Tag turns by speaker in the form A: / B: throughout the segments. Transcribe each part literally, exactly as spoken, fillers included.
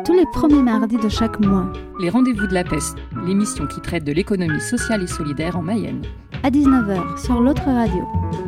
A: tous les premiers mardis de chaque mois.
B: Les Rendez-vous de la P E S, l'émission qui traite de l'économie sociale et solidaire en Mayenne.
A: À dix-neuf heures sur l'autre radio.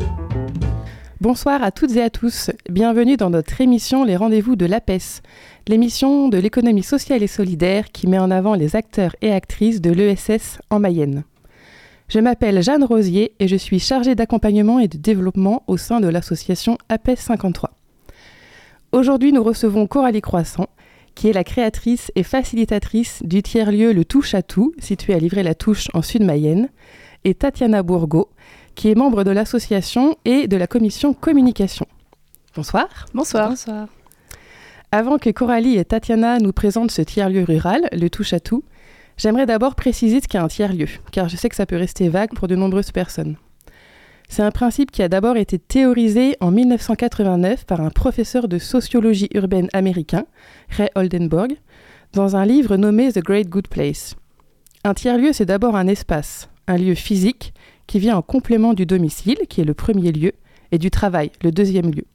C: Bonsoir à toutes et à tous. Bienvenue dans notre émission Les Rendez-vous de l'A P E S, l'émission de l'économie sociale et solidaire qui met en avant les acteurs et actrices de l'E S S en Mayenne. Je m'appelle Jeanne Rosier et je suis chargée d'accompagnement et de développement au sein de l'association A P E S cinquante-trois. Aujourd'hui, nous recevons Coralie Croissant, qui est la créatrice et facilitatrice du tiers-lieu Le Touche à Tout, situé à Livry-la-Touche en Sud-Mayenne, et Tatiana Bourgault, qui est membre de l'association et de la commission communication. Bonsoir.
D: Bonsoir.
C: Bonsoir. Avant que Coralie et Tatiana nous présentent ce tiers-lieu rural, Le Touche à Tout, j'aimerais d'abord préciser ce qu'est un tiers-lieu, car je sais que ça peut rester vague pour de nombreuses personnes. C'est un principe qui a d'abord été théorisé en dix-neuf cent quatre-vingt-neuf par un professeur de sociologie urbaine américain, Ray Oldenburg, dans un livre nommé The Great Good Place. Un tiers-lieu, c'est d'abord un espace, un lieu physique qui vient en complément du domicile, qui est le premier lieu, et du travail, le deuxième lieu.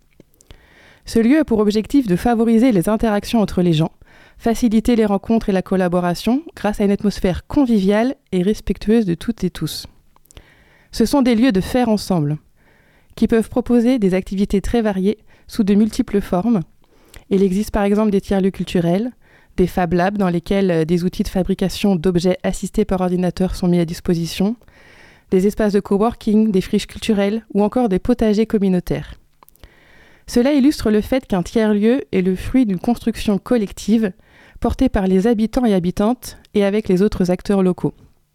C: Ce lieu a pour objectif de favoriser les interactions entre les gens, faciliter les rencontres et la collaboration grâce à une atmosphère conviviale et respectueuse de toutes et tous. Ce sont des lieux de faire ensemble, qui peuvent proposer des activités très variées sous de multiples formes. Il existe par exemple des tiers-lieux culturels, des Fab Labs dans lesquels des outils de fabrication d'objets assistés par ordinateur sont mis à disposition, des espaces de coworking, des friches culturelles ou encore des potagers communautaires. Cela illustre le fait qu'un tiers-lieu est le fruit d'une construction collective portée par les habitants et habitantes et avec les autres acteurs locaux.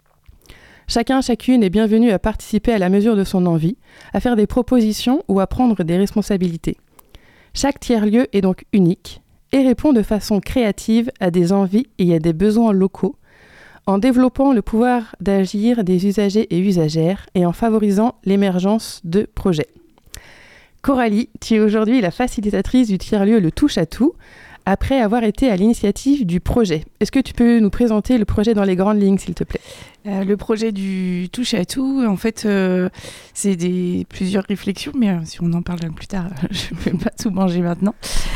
C: Chacun, chacune est bienvenu à participer à la mesure de son envie, à faire des propositions ou à prendre des responsabilités. Chaque tiers-lieu est donc unique et répond de façon créative à des envies et à des besoins locaux, en développant le pouvoir d'agir des usagers et usagères et en favorisant l'émergence de projets. Coralie, tu es aujourd'hui la facilitatrice du tiers-lieu Le Touche à Tout, après avoir été à l'initiative du projet. Est-ce que tu peux nous présenter le projet dans les grandes lignes, s'il te plaît ?
D: Euh, le projet du Touche à Tout, en fait, euh, c'est des, plusieurs réflexions, mais euh, si on en parle plus tard, je ne vais pas tout manger maintenant.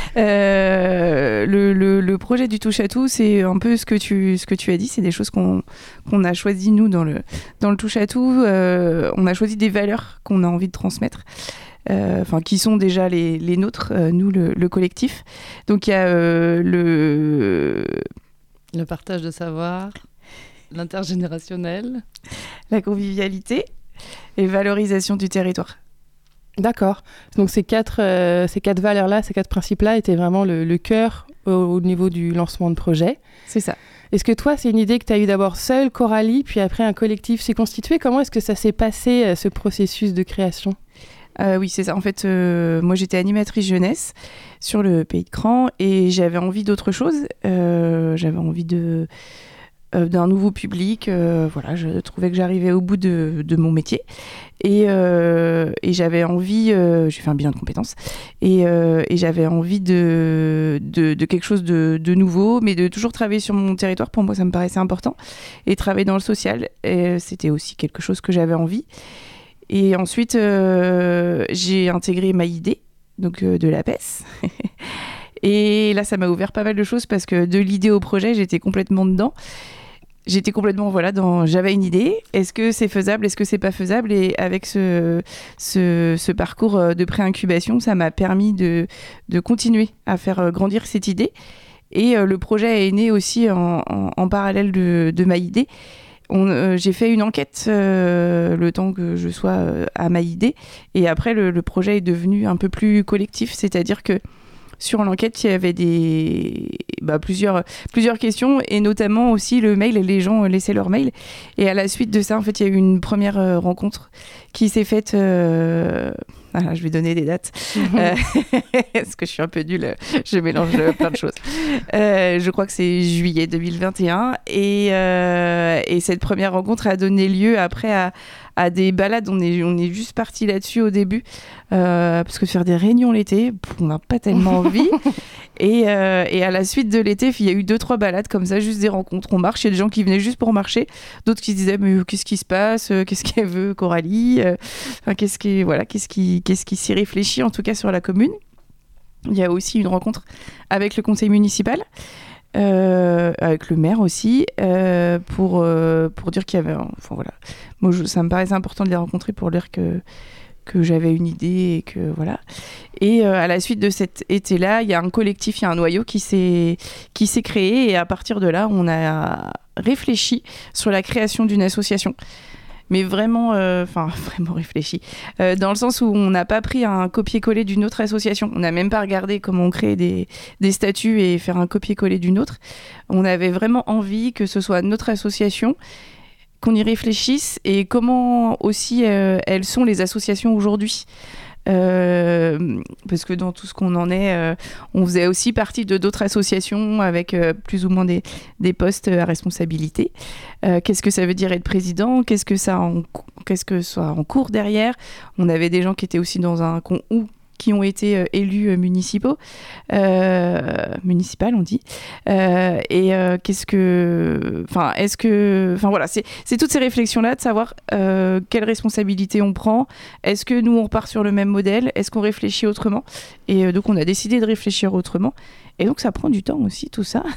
D: Euh, le, le, le projet du Touche à Tout, c'est un peu ce que tu, ce que tu as dit, c'est des choses qu'on, qu'on a choisies, nous, dans le, dans le Touche à Tout. Euh, on a choisi des valeurs qu'on a envie de transmettre. Enfin, euh, qui sont déjà les, les nôtres, euh, nous, le, le collectif. Donc, il y a euh, le...
E: Le partage de savoir, l'intergénérationnel,
D: la convivialité et valorisation du territoire.
C: D'accord. Donc, ces quatre, euh, ces quatre valeurs-là, ces quatre principes-là étaient vraiment le, le cœur au, au niveau du lancement de projet.
D: C'est ça.
C: Est-ce que toi, c'est une idée que tu as eue d'abord seule, Coralie, puis après un collectif s'est constitué ? Comment est-ce que ça s'est passé, ce processus de création ?
D: Euh, oui, c'est ça. En fait, euh, moi, j'étais animatrice jeunesse sur le Pays de Cran et j'avais envie d'autre chose. Euh, j'avais envie de, euh, d'un nouveau public. Euh, voilà, je trouvais que j'arrivais au bout de, de mon métier et, euh, et j'avais envie. Euh, j'ai fait un bilan de compétences et, euh, et j'avais envie de, de, de quelque chose de, de nouveau, mais de toujours travailler sur mon territoire. Pour moi, ça me paraissait important et travailler dans le social. Et c'était aussi quelque chose que j'avais envie. Et ensuite, euh, j'ai intégré Maïdé, donc euh, de l'A P E S. Et là, ça m'a ouvert pas mal de choses parce que de l'idée au projet, j'étais complètement dedans. J'étais complètement, voilà, dans... J'avais une idée. Est-ce que c'est faisable ? Est-ce que c'est pas faisable ? Et avec ce, ce, ce parcours de pré-incubation, ça m'a permis de, de continuer à faire grandir cette idée. Et euh, le projet est né aussi en, en, en parallèle de, de Maïdé. On, euh, j'ai fait une enquête euh, le temps que je sois euh, à Maïdé et après le, le projet est devenu un peu plus collectif, c'est-à-dire que sur l'enquête il y avait des, bah, plusieurs, plusieurs questions et notamment aussi le mail, les gens laissaient leur mail et à la suite de ça en fait il y a eu une première euh, rencontre qui s'est faite euh, ah, je vais donner des dates euh, parce que je suis un peu nulle, je mélange plein de choses. Euh, je crois que c'est juillet deux mille vingt et un et, euh, et cette première rencontre a donné lieu après à, à des balades. On est, on est juste parti là-dessus au début euh, parce que faire des réunions l'été, on n'a pas tellement envie. Et, euh, et à la suite de l'été, il y a eu deux, trois balades comme ça, juste des rencontres. On marche, il y a des gens qui venaient juste pour marcher, d'autres qui se disaient mais qu'est-ce qui se passe, qu'est-ce qu'elle veut Coralie, enfin, qu'est-ce qui, voilà, qu'est-ce qui, qu'est-ce qui s'y réfléchit en tout cas sur la commune. Il y a aussi une rencontre avec le conseil municipal. euh, avec le maire aussi, euh, pour, euh, pour dire qu'il y avait... Enfin voilà, moi je, ça me paraissait important de les rencontrer pour dire que, que j'avais une idée et que voilà. Et euh, à la suite de cet été-là, il y a un collectif, il y a un noyau qui s'est, qui s'est créé et à partir de là, on a réfléchi sur la création d'une association. Mais vraiment, enfin euh, vraiment réfléchi, euh, dans le sens où on n'a pas pris un copier-coller d'une autre association. On n'a même pas regardé comment on crée des, des statuts et faire un copier-coller d'une autre. On avait vraiment envie que ce soit notre association, qu'on y réfléchisse et comment aussi euh, elles sont les associations aujourd'hui. Euh, parce que dans tout ce qu'on en est, euh, on faisait aussi partie de d'autres associations avec euh, plus ou moins des, des postes à responsabilité. Euh, qu'est-ce que ça veut dire être président ? Qu'est-ce que ça en, qu'est-ce que ça a en cours derrière ? On avait des gens qui étaient aussi dans un ou qui ont été euh, élus euh, municipaux, euh, municipal on dit. Euh, et euh, qu'est-ce que, enfin, est-ce que, enfin voilà, c'est c'est toutes ces réflexions-là de savoir euh, quelle responsabilité on prend. Est-ce que nous on repart sur le même modèle ? Est-ce qu'on réfléchit autrement ? Et euh, donc on a décidé de réfléchir autrement. Et donc ça prend du temps aussi tout ça.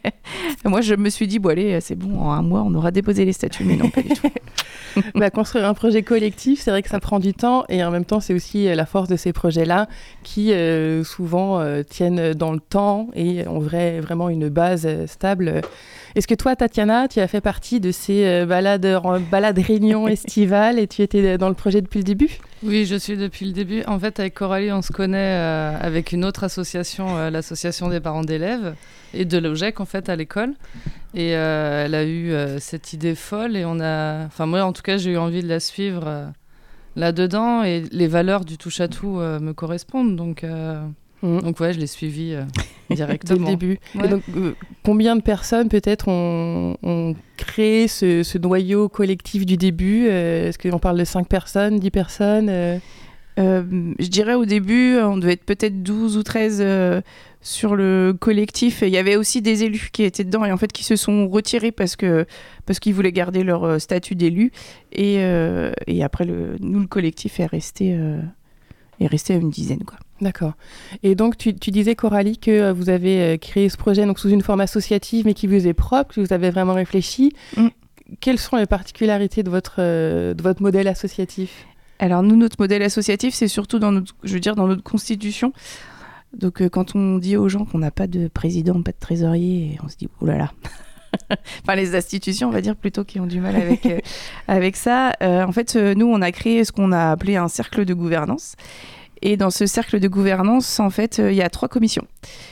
D: Moi je me suis dit bon allez c'est bon, en un mois on aura déposé les statuts, mais non pas du tout.
C: Bah, construire un projet collectif, c'est vrai que ça prend du temps et en même temps c'est aussi la force de ces projets-là qui euh, souvent euh, tiennent dans le temps et ont vrai, vraiment une base euh, stable. Est-ce que toi Tatiana, tu as fait partie de ces euh, balades, balades réunions estivales et tu étais dans le projet depuis le début ?
E: Oui, je suis depuis le début. En fait, avec Coralie, on se connaît euh, avec une autre association, euh, l'association des parents d'élèves et de l'O G E C en fait à l'école. Et euh, elle a eu euh, cette idée folle et on a, enfin moi en tout cas j'ai eu envie de la suivre euh, là-dedans et les valeurs du touche à tout euh, me correspondent donc euh, mmh. donc ouais je l'ai suivie euh, directement.
C: Dès le début.
E: Ouais.
C: Et donc euh, combien de personnes peut-être ont, ont créé ce, ce noyau collectif du début ? euh, Est-ce qu'on parle de cinq personnes, dix personnes euh...
D: Euh, je dirais au début, on devait être peut-être douze ou treize euh, sur le collectif. Il y avait aussi des élus qui étaient dedans et en fait qui se sont retirés parce, que, parce qu'ils voulaient garder leur statut d'élu. Et, euh, et après, le, nous, le collectif est resté, euh, est resté à une dizaine, quoi.
C: D'accord. Et donc, tu, tu disais, Coralie, que vous avez créé ce projet donc, sous une forme associative, mais qui vous est propre, que vous avez vraiment réfléchi. Mm. Quelles sont les particularités de votre, de votre modèle associatif ?
D: Alors nous, notre modèle associatif, c'est surtout dans notre, je veux dire, dans notre constitution. Donc euh, quand on dit aux gens qu'on n'a pas de président, pas de trésorier, on se dit oh là là. Enfin les institutions, on va dire plutôt, qui ont du mal avec euh, avec ça. Euh, en fait, euh, nous, on a créé ce qu'on a appelé un cercle de gouvernance. Et dans ce cercle de gouvernance, en fait, il euh, y a trois commissions.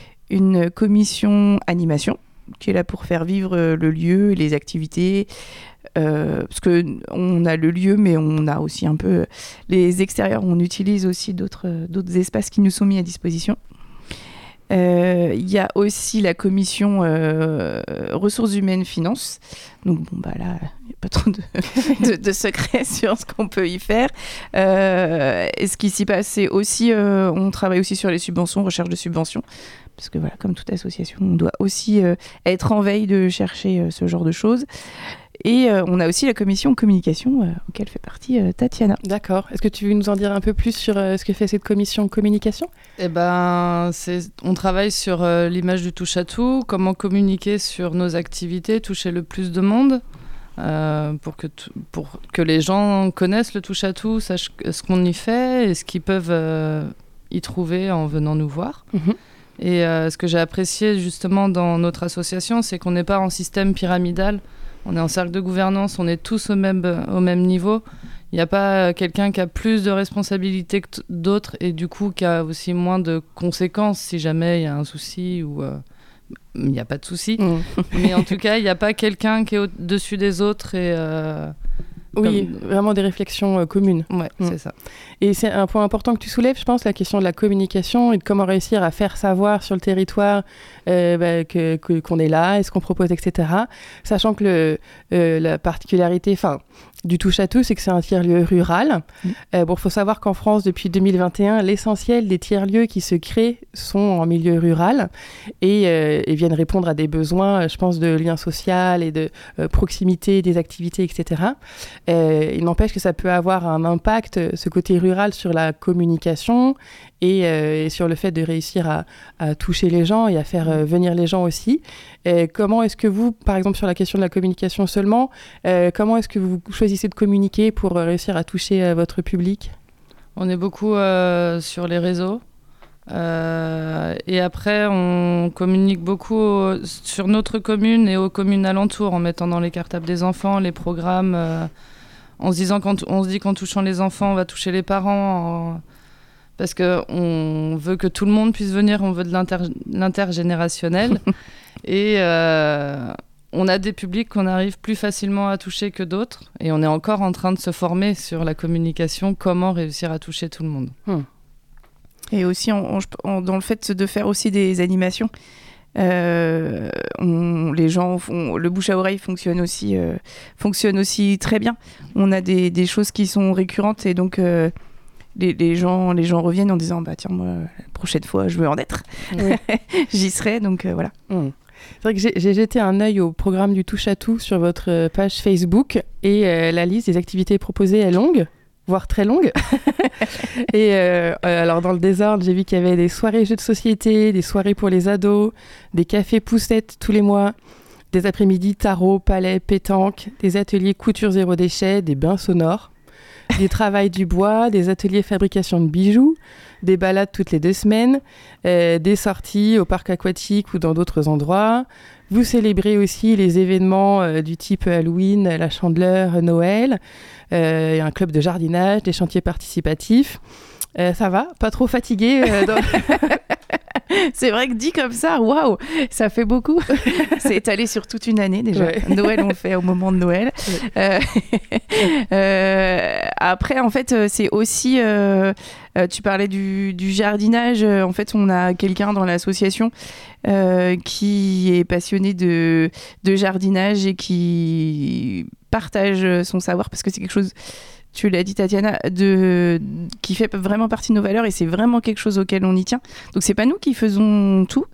D: Une commission animation, qui est là pour faire vivre le lieu et les activités. Euh, parce qu'on a le lieu, mais on a aussi un peu les extérieurs. On utilise aussi d'autres, d'autres espaces qui nous sont mis à disposition. Il euh, y a aussi la commission euh, ressources humaines finances. Donc bon, bah là, il n'y a pas trop de, de, de secrets sur ce qu'on peut y faire. Euh, et ce qui s'y passe, c'est aussi, euh, on travaille aussi sur les subventions, recherche de subventions. Parce que voilà, comme toute association, on doit aussi euh, être en veille de chercher euh, ce genre de choses. Et euh, on a aussi la commission communication euh, auquel fait partie euh, Tatiana.
C: D'accord. Est-ce que tu veux nous en dire un peu plus sur euh, ce que fait cette commission communication ?
E: Eh ben, c'est, on travaille sur euh, l'image du touche-à-tout, comment communiquer sur nos activités, toucher le plus de monde, euh, pour, que t- pour que les gens connaissent le touche-à-tout, sachent ce qu'on y fait et ce qu'ils peuvent euh, y trouver en venant nous voir. Mmh. Et euh, ce que j'ai apprécié justement dans notre association, c'est qu'on n'est pas en système pyramidal. On est en cercle de gouvernance, on est tous au même, au même niveau. Il n'y a pas quelqu'un qui a plus de responsabilités que t- d'autres et du coup qui a aussi moins de conséquences si jamais il y a un souci ou euh, il n'y a pas de souci. Mmh. Mais en tout cas, il n'y a pas quelqu'un qui est au-dessus des autres et... Euh,
C: Oui,
E: comme...
C: vraiment des réflexions euh, communes.
E: Ouais, mmh. c'est ça.
C: Et c'est un point important que tu soulèves, je pense, la question de la communication et de comment réussir à faire savoir sur le territoire euh, bah, que, que, qu'on est là, et ce qu'on propose, et cetera. Sachant que le, euh, la particularité, enfin, du touche-à-tout, c'est que c'est un tiers-lieu rural. Mmh. Euh, bon, il faut savoir qu'en France, depuis deux mille vingt et un, l'essentiel des tiers-lieux qui se créent sont en milieu rural et, euh, et viennent répondre à des besoins, je pense, de lien social et de euh, proximité des activités, et cetera. Euh, il n'empêche que ça peut avoir un impact, ce côté rural, sur la communication et, euh, et sur le fait de réussir à, à toucher les gens et à faire euh, venir les gens aussi. Et comment est-ce que vous, par exemple sur la question de la communication seulement, euh, comment est-ce que vous choisissez de communiquer pour réussir à toucher euh, votre public ?
E: On est beaucoup euh, sur les réseaux. Euh, et après, on communique beaucoup au, sur notre commune et aux communes alentours, en mettant dans les cartables des enfants les programmes, euh, en se disant quand on se dit qu'en touchant les enfants, on va toucher les parents, en, parce que on veut que tout le monde puisse venir, on veut de l'inter, l'intergénérationnel, et euh, on a des publics qu'on arrive plus facilement à toucher que d'autres, et on est encore en train de se former sur la communication, comment réussir à toucher tout le monde.
C: Hmm.
D: Et aussi on, on, dans le fait de faire aussi des animations, euh, on, les gens font, le bouche à oreille fonctionne aussi, euh, fonctionne aussi très bien. On a des, des choses qui sont récurrentes et donc euh, les, les, gens, les gens reviennent en disant bah tiens moi la prochaine fois je veux en être, oui. J'y serai donc euh, voilà.
C: Mmh. C'est vrai que j'ai, j'ai jeté un œil au programme du Touche à Tout sur votre page Facebook et euh, la liste des activités proposées est longue, voire très longue. Et euh, alors dans le désordre, j'ai vu qu'il y avait des soirées jeux de société, des soirées pour les ados, des cafés poussettes tous les mois, des après-midi tarot, palais, pétanque, des ateliers couture zéro déchet, des bains sonores, des travails du bois, des ateliers fabrication de bijoux, des balades toutes les deux semaines, euh, des sorties au parc aquatique ou dans d'autres endroits. Vous célébrez aussi les événements euh, du type Halloween, la Chandeleur, Noël, euh, un club de jardinage, des chantiers participatifs. Euh, ça va, pas trop fatigué euh, dans...
D: C'est vrai que dit comme ça, waouh, ça fait beaucoup. C'est étalé sur toute une année déjà. Ouais. Noël, on le fait au moment de Noël. Ouais. Euh, euh, après, en fait, c'est aussi... Euh, euh, tu parlais du, du jardinage. En fait, on a quelqu'un dans l'association euh, qui est passionné de, de jardinage et qui partage son savoir parce que c'est quelque chose... Tu l'as dit Tatiana, de, qui fait vraiment partie de nos valeurs et c'est vraiment quelque chose auquel on y tient. Donc c'est pas nous qui faisons tout.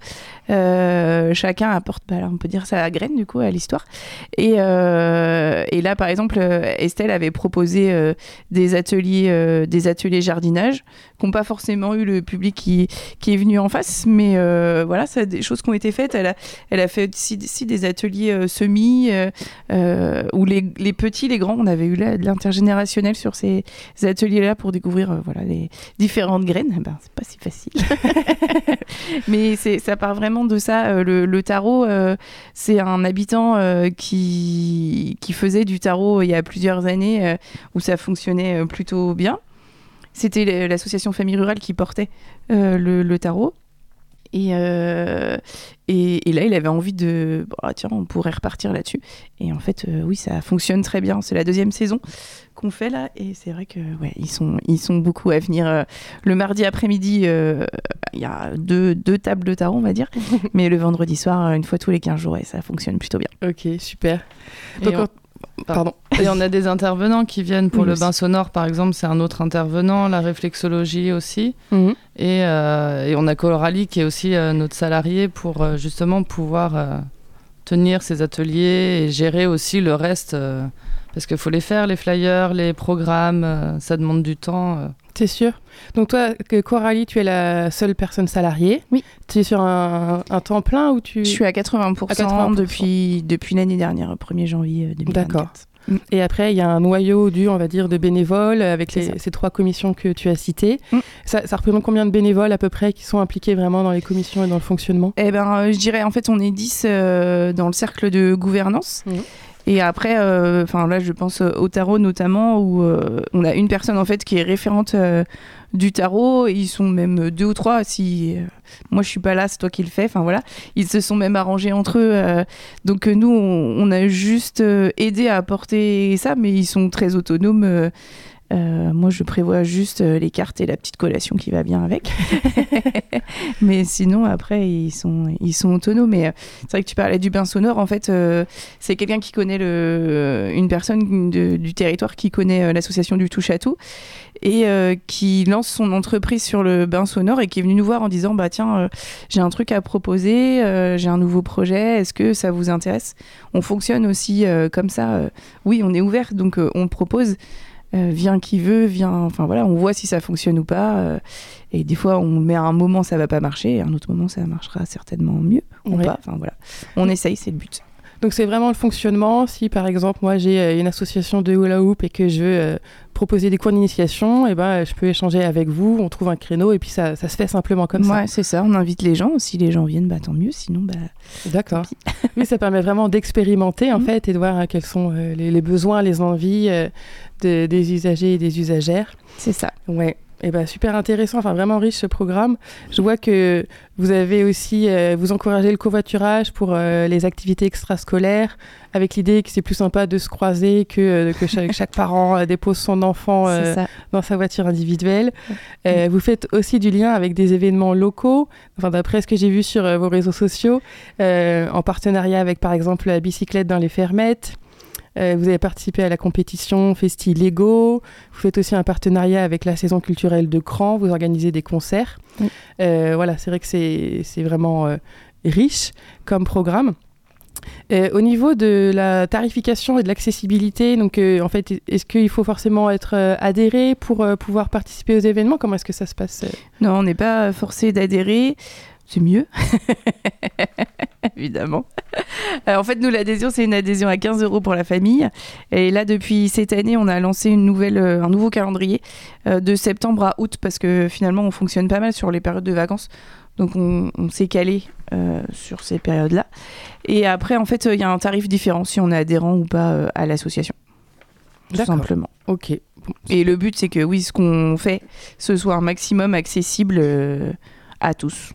D: Euh, chacun apporte, bah, on peut dire sa graine du coup à l'histoire. Et, euh, et là par exemple, Estelle avait proposé euh, des ateliers, euh, des ateliers jardinage qui n'ont pas forcément eu le public qui, qui est venu en face, mais euh, voilà, c'est des choses qui ont été faites. Elle a, elle a fait aussi, aussi des ateliers euh, semis euh, euh, où les, les petits, les grands, on avait eu là de l'intergénérationnel sur ces, ces ateliers-là pour découvrir euh, voilà, les différentes graines. Ben, c'est pas si facile. Mais c'est, ça part vraiment de ça. Euh, le, le tarot, euh, c'est un habitant euh, qui, qui faisait du tarot il y a plusieurs années euh, où ça fonctionnait euh, plutôt bien. C'était l'association Famille Rurale qui portait euh, le, le tarot. Et, euh, et, et là, il avait envie de... Bon, ah, tiens, on pourrait repartir là-dessus. Et en fait, euh, oui, ça fonctionne très bien. C'est la deuxième saison qu'on fait là. Et c'est vrai que ouais, ils sont, ils sont beaucoup à venir. Euh, le mardi après-midi, il euh, y a deux, deux tables de tarot, on va dire. Mais le vendredi soir, une fois tous les quinze jours, et ça fonctionne plutôt bien.
C: Ok, super.
E: Donc, on... Pardon. Et on a des intervenants qui viennent pour oui, le bain sonore, par exemple, c'est un autre intervenant, la réflexologie aussi. Mm-hmm. Et, euh, et on a Coralie qui est aussi euh, notre salarié pour euh, justement pouvoir euh, tenir ces ateliers et gérer aussi le reste. Euh, parce qu'il faut les faire, les flyers, les programmes, euh, ça demande du temps. Euh.
C: C'est sûr. Donc toi, Coralie, tu es la seule personne salariée.
D: Oui.
C: Tu es sur un, un temps plein ou tu...
D: Je suis à quatre-vingts pour cent, à quatre-vingts pour cent. Depuis, depuis l'année dernière, premier janvier deux mille vingt-quatre.
C: D'accord. Mm. Et après, il y a un noyau dur, on va dire, de bénévoles avec les, ces trois commissions que tu as citées. Mm. Ça, ça représente combien de bénévoles à peu près qui sont impliqués vraiment dans les commissions et dans le fonctionnement ?
D: Eh ben, euh, je dirais, en fait, on est dix euh, dans le cercle de gouvernance. Mm. Et après, enfin euh, là, je pense au tarot notamment, où euh, on a une personne en fait qui est référente euh, du tarot. Ils sont même deux ou trois. Si euh, moi je suis pas là, c'est toi qui le fais. Enfin voilà, ils se sont même arrangés entre eux. Euh, donc nous, on, on a juste euh, aidé à apporter ça, mais ils sont très autonomes. Euh, Euh, moi, je prévois juste euh, les cartes et la petite collation qui va bien avec. Mais sinon, après, ils sont, ils sont autonomes. Mais euh, c'est vrai que tu parlais du bain sonore. En fait, euh, c'est quelqu'un qui connaît le, une personne de, du territoire qui connaît euh, l'association du Touche à Tout et euh, qui lance son entreprise sur le bain sonore et qui est venu nous voir en disant bah tiens, euh, j'ai un truc à proposer, euh, j'ai un nouveau projet. Est-ce que ça vous intéresse ? On fonctionne aussi euh, comme ça. Euh, oui, on est ouvert, donc euh, on propose. Euh, vient qui veut, vient, enfin voilà, on voit si ça fonctionne ou pas. Euh, et des fois, on le met à un moment, ça va pas marcher, et à un autre moment, ça marchera certainement mieux ou
C: Ouais.
D: pas. Enfin voilà, on essaye, c'est le but.
C: Donc c'est vraiment le fonctionnement. Si par exemple moi j'ai euh, une association de hula hoop et que je veux euh, proposer des cours d'initiation, et ben je peux échanger avec vous, on trouve un créneau et puis ça, ça se fait simplement comme
D: Ouais, c'est ça. On invite les gens. Si les gens viennent, bah tant mieux. Sinon, bah.
C: ça. D'accord. Oui, ça permet vraiment d'expérimenter en
D: Mhm.
C: fait et de voir hein, quels sont euh, les, les besoins, les envies euh, de- des usagers et des usagères.
D: C'est ça.
C: Ouais. Eh ben, super intéressant, enfin vraiment riche ce programme. Je vois que vous avez aussi, euh, vous encouragez le covoiturage pour euh, les activités extrascolaires, avec l'idée que c'est plus sympa de se croiser que, euh, que chaque, chaque parent euh, dépose son enfant euh,
D: C'est ça.
C: dans sa voiture individuelle. Euh, vous faites aussi du lien avec des événements locaux, enfin, d'après ce que j'ai vu sur euh, vos réseaux sociaux, euh, en partenariat avec par exemple la bicyclette dans les fermettes. Euh, vous avez participé à la compétition Festi Lego. Vous faites aussi un partenariat avec la saison culturelle de Cran. Vous organisez des concerts.
D: Oui.
C: Euh, voilà, c'est vrai que c'est, c'est vraiment euh, riche comme programme. Euh, au niveau de la tarification et de l'accessibilité, donc euh, en fait, est-ce qu'il faut forcément être euh, adhéré pour euh, pouvoir participer aux événements ? Comment est-ce que ça se passe ?
D: Non, on n'est pas forcé d'adhérer. C'est mieux, évidemment. Euh, en fait, nous, l'adhésion, c'est une adhésion à quinze euros pour la famille. Et là, depuis cette année, on a lancé une nouvelle, euh, un nouveau calendrier euh, de septembre à août parce que finalement, on fonctionne pas mal sur les périodes de vacances. Donc, on, on s'est calé euh, sur ces périodes-là. Et après, en fait, il euh, y a un tarif différent si on est adhérent ou pas euh, à l'association. Tout
C: D'accord.
D: simplement.
C: Ok. Bon.
D: Et le but, c'est que oui, ce qu'on fait, ce soit un maximum accessible euh, à tous.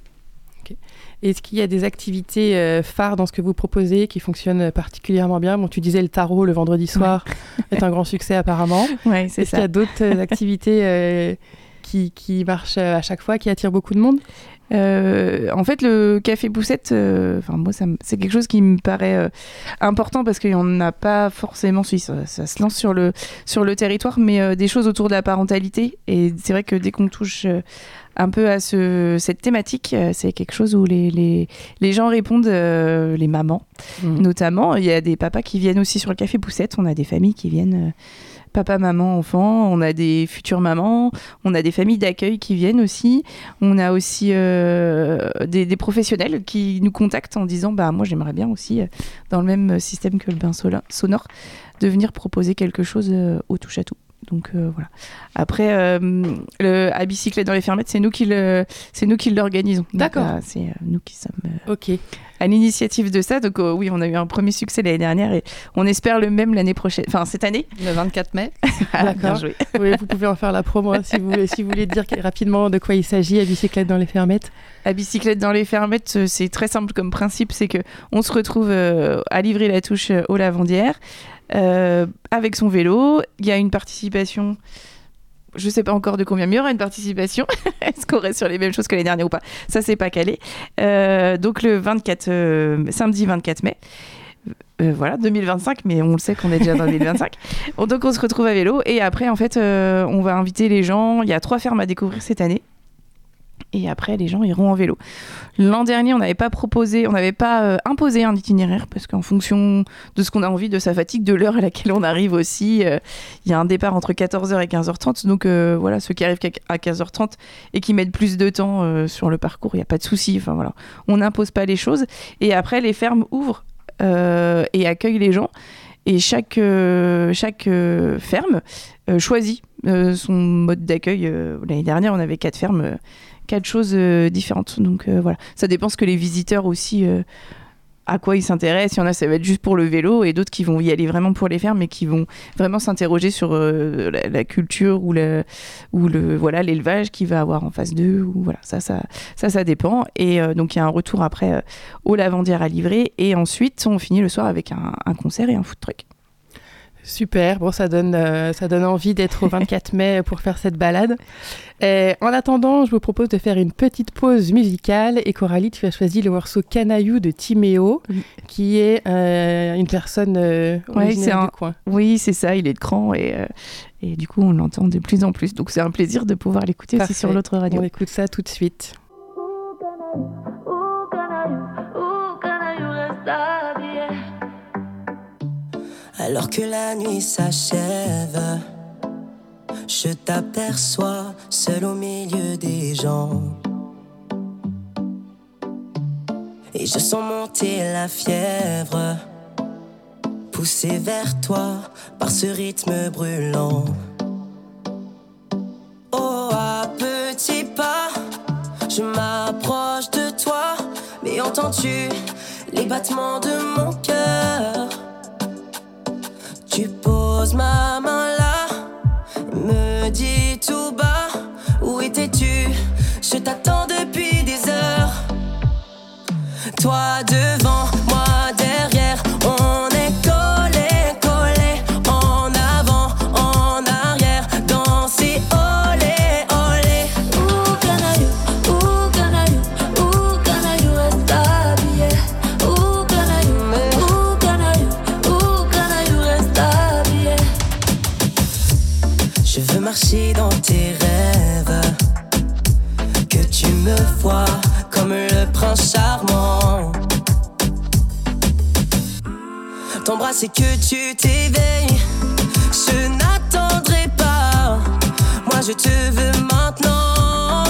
C: Est-ce qu'il y a des activités euh, phares dans ce que vous proposez qui fonctionnent particulièrement bien ? Bon, tu disais le tarot le vendredi soir est un grand succès apparemment.
D: Ouais, c'est
C: Est-ce
D: ça.
C: qu'il y a d'autres euh, activités euh, qui, qui marchent euh, à chaque fois, qui attirent beaucoup de monde ?
D: Euh, en fait, le café poussette, euh, enfin moi, ça me- c'est quelque chose qui me paraît euh, important parce qu'il n'y en a pas forcément. Si, ça, ça se lance sur le sur le territoire, mais euh, des choses autour de la parentalité. Et c'est vrai que dès qu'on touche euh, un peu à ce, cette thématique, euh, c'est quelque chose où les les, les gens répondent, euh, les mamans notamment. Il y a des papas qui viennent aussi sur le café poussette. On a des familles qui viennent. Euh, Papa, maman, enfant, on a des futures mamans, on a des familles d'accueil qui viennent aussi, on a aussi euh, des, des professionnels qui nous contactent en disant bah moi j'aimerais bien aussi, euh, dans le même système que le bain sola- sonore, de venir proposer quelque chose euh, au touche à tout. Donc euh, voilà. Après, euh, le, à bicyclette dans les fermettes, c'est nous qui le, c'est nous qui l'organisons. Donc,
C: D'accord.
D: euh, c'est euh, nous qui sommes euh,
C: Ok.
D: à l'initiative de ça. Donc euh, oui, on a eu un premier succès l'année dernière et on espère le même l'année prochaine. Enfin cette année.
E: Le vingt-quatre mai.
D: Ah,
C: D'accord.
D: bien joué.
C: Oui, vous pouvez en faire la promo hein, si, vous, si vous voulez dire rapidement de quoi il s'agit à bicyclette dans les fermettes.
D: À bicyclette dans les fermettes, euh, c'est très simple comme principe, c'est que on se retrouve euh, à livrer la touche euh, aux lavandières euh, avec son vélo. Il y a une participation. Je sais pas encore de combien, mais il y aura une participation. Est-ce qu'on reste sur les mêmes choses que l'année dernière ou pas ? Ça, c'est pas calé. Euh, donc le vingt-quatre, euh, samedi vingt-quatre mai. Euh, voilà, deux mille vingt-cinq, mais on le sait qu'on est déjà dans deux mille vingt-cinq. Donc on se retrouve à vélo et après, en fait, euh, on va inviter les gens. Il y a trois fermes à découvrir cette année. Et après, les gens iront en vélo. L'an dernier, on n'avait pas proposé, on n'avait pas euh, imposé un itinéraire parce qu'en fonction de ce qu'on a envie, de sa fatigue, de l'heure à laquelle on arrive aussi, euh, il y a un départ entre quatorze heures et quinze heures trente. Donc euh, voilà, ceux qui arrivent à quinze heures trente et qui mettent plus de temps euh, sur le parcours, il n'y a pas de souci. Enfin voilà, on n'impose pas les choses. Et après, les fermes ouvrent euh, et accueillent les gens. Et chaque, euh, chaque euh, ferme euh, choisit euh, son mode d'accueil. Euh, l'année dernière, on avait quatre fermes. Euh, quatre choses euh, différentes. Donc euh, voilà, ça dépend ce que les visiteurs aussi, euh, à quoi ils s'intéressent. Il y en a, ça va être juste pour le vélo, et d'autres qui vont y aller vraiment pour les fermes, mais qui vont vraiment s'interroger sur euh, la, la culture ou, la, ou le, voilà, l'élevage qu'il va avoir en face d'eux. Ou, voilà, ça, ça, ça, ça dépend. Et euh, donc il y a un retour après euh, aux lavandières à livrer, et ensuite on finit le soir avec un, un concert et un food truck.
C: Super, bon, ça donne, euh, ça donne envie d'être au vingt-quatre mai pour faire cette balade. Et en attendant, je vous propose de faire une petite pause musicale. Et Coralie, tu as choisi le morceau Canaillou de Timéo, oui. qui est euh, une personne euh, originaire ouais, du un... coin.
D: Oui, c'est ça, il est de Cran et, euh, et du coup, on l'entend de plus en plus. Donc, c'est un plaisir de pouvoir l'écouter Parfait. aussi sur l'autre radio.
C: On écoute ça tout de suite.
F: Alors que la nuit s'achève, je t'aperçois seul au milieu des gens. Et je sens monter la fièvre, poussée vers toi par ce rythme brûlant. Oh, à petits pas, je m'approche de toi, mais entends-tu les battements de mon cœur? Tu poses ma main là, me dis tout bas, où étais-tu? Je t'attends depuis des heures. Toi devant, moi derrière, on est collés, collés, en avant, en arrière, danser, olé, olé. Ouh, canaillou, ouh, canaillou, ouh, canaillou, reste habillé. Ouh, canaillou, ouh, canaillou, ouh, canaillou, reste habillé. Je veux marcher dans tes rêves, que tu me vois comme le prince charmant. T'embrasser que tu t'éveilles, je n'attendrai pas. Moi je te veux maintenant.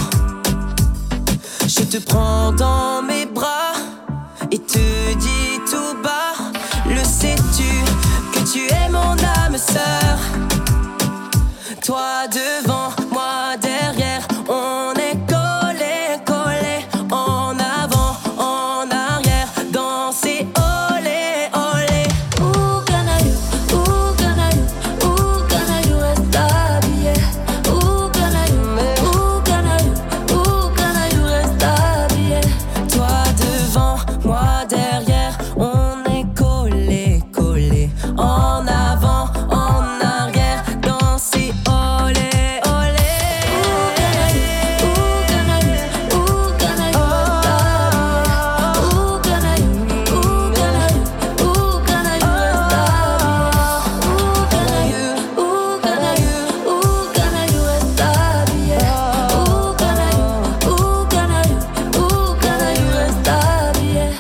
F: Je te prends dans mes bras et te dis tout bas, le sais-tu que tu es mon âme sœur? Toi devant, moi derrière, on est collés, collés, en avant, en arrière, danser, olé, olé. Ouh, canaillou, ouh, canaillou, ouh, canaillou, reste habillé. Ouh, canaillou, ouh, canaillou, ouh, canaillou, reste habillé. Toi devant, moi derrière, on est collés, collés, en avant, en arrière, danser, olé, olé. Ouh, canaillou, ouh, canaillou, ouh, canaillou, reste habillé. Ouh, canaillou, ouh, canaillou, ouh, canaillou, reste habillé. Ouh, canaillou, ouh, canaillou, ouh, canaillou, reste habillé. Ouh, canaillou, ouh, canaillou, ouh, canaillou, reste habillé.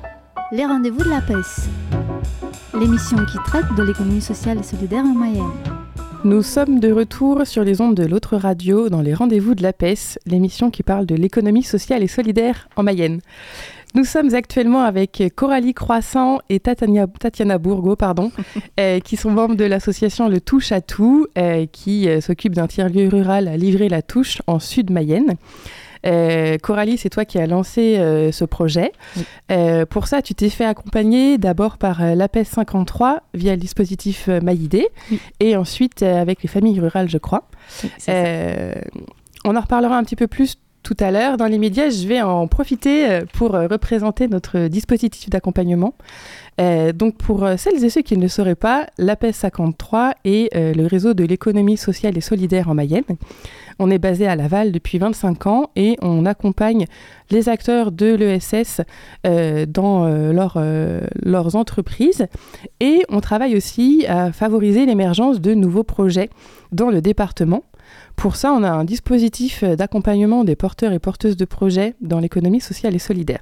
A: Les rendez-vous de la P E S, l'émission qui traite de l'économie sociale et solidaire en Mayenne.
C: Nous sommes de retour sur les ondes de l'autre radio dans les rendez-vous de l'A P E S, l'émission qui parle de l'économie sociale et solidaire en Mayenne. Nous sommes actuellement avec Coralie Croissant et Tatiana, Tatiana Bourgo, pardon, euh, qui sont membres de l'association Le Touche à Tout, euh, qui euh, s'occupe d'un tiers-lieu rural à Livry-la-Touche en Sud-Mayenne. Euh, Coralie, c'est toi qui as lancé euh, ce projet. Oui. Euh, pour ça, tu t'es fait accompagner d'abord par euh, l'A P E S cinquante-trois via le dispositif euh, Maïdé, oui. et ensuite euh, avec les familles rurales, je crois. Oui, euh, on en reparlera un petit peu plus tout à l'heure. Dans les médias, je vais en profiter euh, pour euh, représenter notre dispositif d'accompagnement. Euh, donc pour euh, celles et ceux qui ne le sauraient pas, l'A P E S cinquante-trois est euh, le réseau de l'économie sociale et solidaire en Mayenne. On est basé à Laval depuis vingt-cinq ans et on accompagne les acteurs de l'E S S euh, dans euh, leur, euh, leurs entreprises, et on travaille aussi à favoriser l'émergence de nouveaux projets dans le département. Pour ça, on a un dispositif d'accompagnement des porteurs et porteuses de projets dans l'économie sociale et solidaire.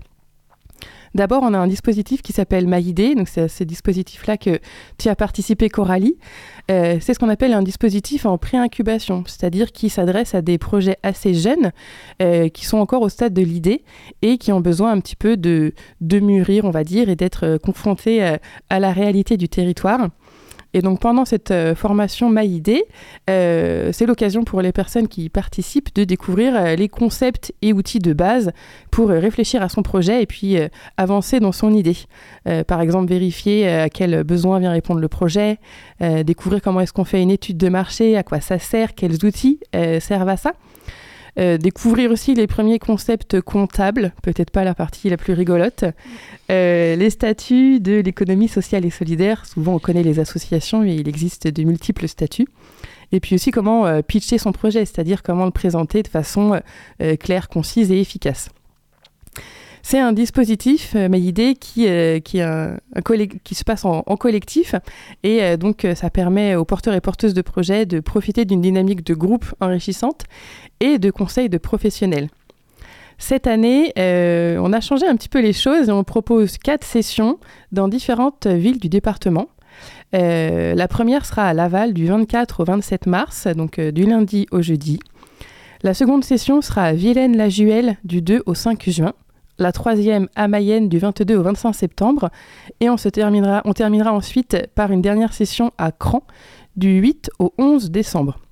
C: D'abord, on a un dispositif qui s'appelle Maïdé, donc c'est à ce dispositif-là que tu as participé, Coralie. Euh, c'est ce qu'on appelle un dispositif en pré-incubation, c'est-à-dire qui s'adresse à des projets assez jeunes, euh, qui sont encore au stade de l'idée et qui ont besoin un petit peu de, de mûrir, on va dire, et d'être euh, confrontés euh, à la réalité du territoire. Et donc pendant cette euh, formation Maïdé, euh, c'est l'occasion pour les personnes qui y participent de découvrir euh, les concepts et outils de base pour euh, réfléchir à son projet et puis euh, avancer dans son idée. Euh, par exemple, vérifier euh, à quel besoin vient répondre le projet, euh, découvrir comment est-ce qu'on fait une étude de marché, à quoi ça sert, quels outils euh, servent à ça. euh, découvrir aussi les premiers concepts comptables, peut-être pas la partie la plus rigolote, euh, les statuts de l'économie sociale et solidaire. Souvent, on connaît les associations, mais il existe de multiples statuts. Et puis aussi comment euh, pitcher son projet, c'est-à-dire comment le présenter de façon euh, claire, concise et efficace. C'est un dispositif, euh, Mayidé, qui, euh, qui, un, un collect- qui se passe en, en collectif et euh, donc euh, ça permet aux porteurs et porteuses de projets de profiter d'une dynamique de groupe enrichissante et de conseils de professionnels. Cette année, euh, on a changé un petit peu les choses et on propose quatre sessions dans différentes villes du département. Euh, la première sera à Laval du vingt-quatre au vingt-sept mars, donc euh, du lundi au jeudi. La seconde session sera à Villaine-la-Juelle du deux au cinq juin. La troisième à Mayenne du vingt-deux au vingt-cinq septembre. Et on, se terminera, on terminera ensuite par une dernière session à Cran du huit au onze décembre.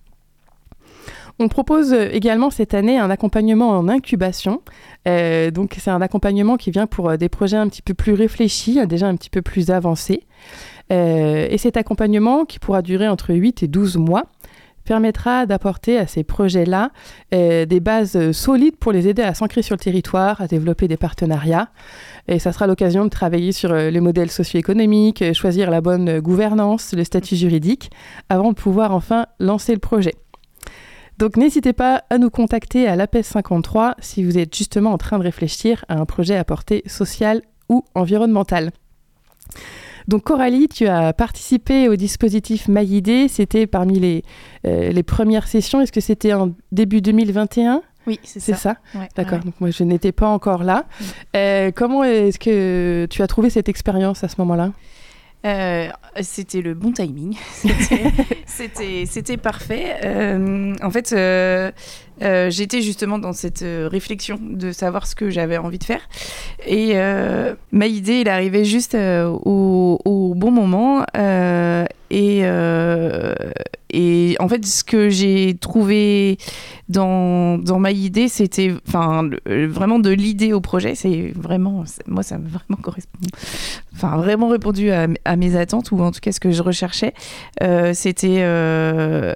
C: On propose également cette année un accompagnement en incubation. Euh, donc c'est un accompagnement qui vient pour des projets un petit peu plus réfléchis, déjà un petit peu plus avancés. Euh, et cet accompagnement, qui pourra durer entre huit et douze mois, permettra d'apporter à ces projets-là euh, des bases solides pour les aider à s'ancrer sur le territoire, à développer des partenariats. Et ça sera l'occasion de travailler sur euh, les modèles socio-économiques, euh, choisir la bonne gouvernance, le statut juridique, avant de pouvoir enfin lancer le projet. Donc n'hésitez pas à nous contacter à l'A P E S cinquante-trois si vous êtes justement en train de réfléchir à un projet à portée sociale ou environnementale. Donc Coralie, tu as participé au dispositif Mayidé, c'était parmi les, euh, les premières sessions. Est-ce que c'était en début deux mille vingt et un ?
D: Oui, c'est,
C: c'est ça.
D: ça. Ouais,
C: D'accord,
D: ouais.
C: donc moi je n'étais pas encore là. Ouais. Euh, comment est-ce que tu as trouvé cette expérience à ce moment-là ?
D: Euh, c'était le bon timing, c'était, c'était, c'était parfait. Euh, en fait, euh, euh, j'étais justement dans cette réflexion de savoir ce que j'avais envie de faire. Et euh, ma idée, il arrivait juste euh, au, au bon moment. Euh, et, euh, et en fait, ce que j'ai trouvé dans, dans ma idée, c'était enfin, vraiment de l'idée au projet. C'est vraiment, c'est, moi, ça m'a vraiment correspondu. Enfin, vraiment répondu à, à mes attentes, ou en tout cas ce que je recherchais. Euh, c'était... Euh,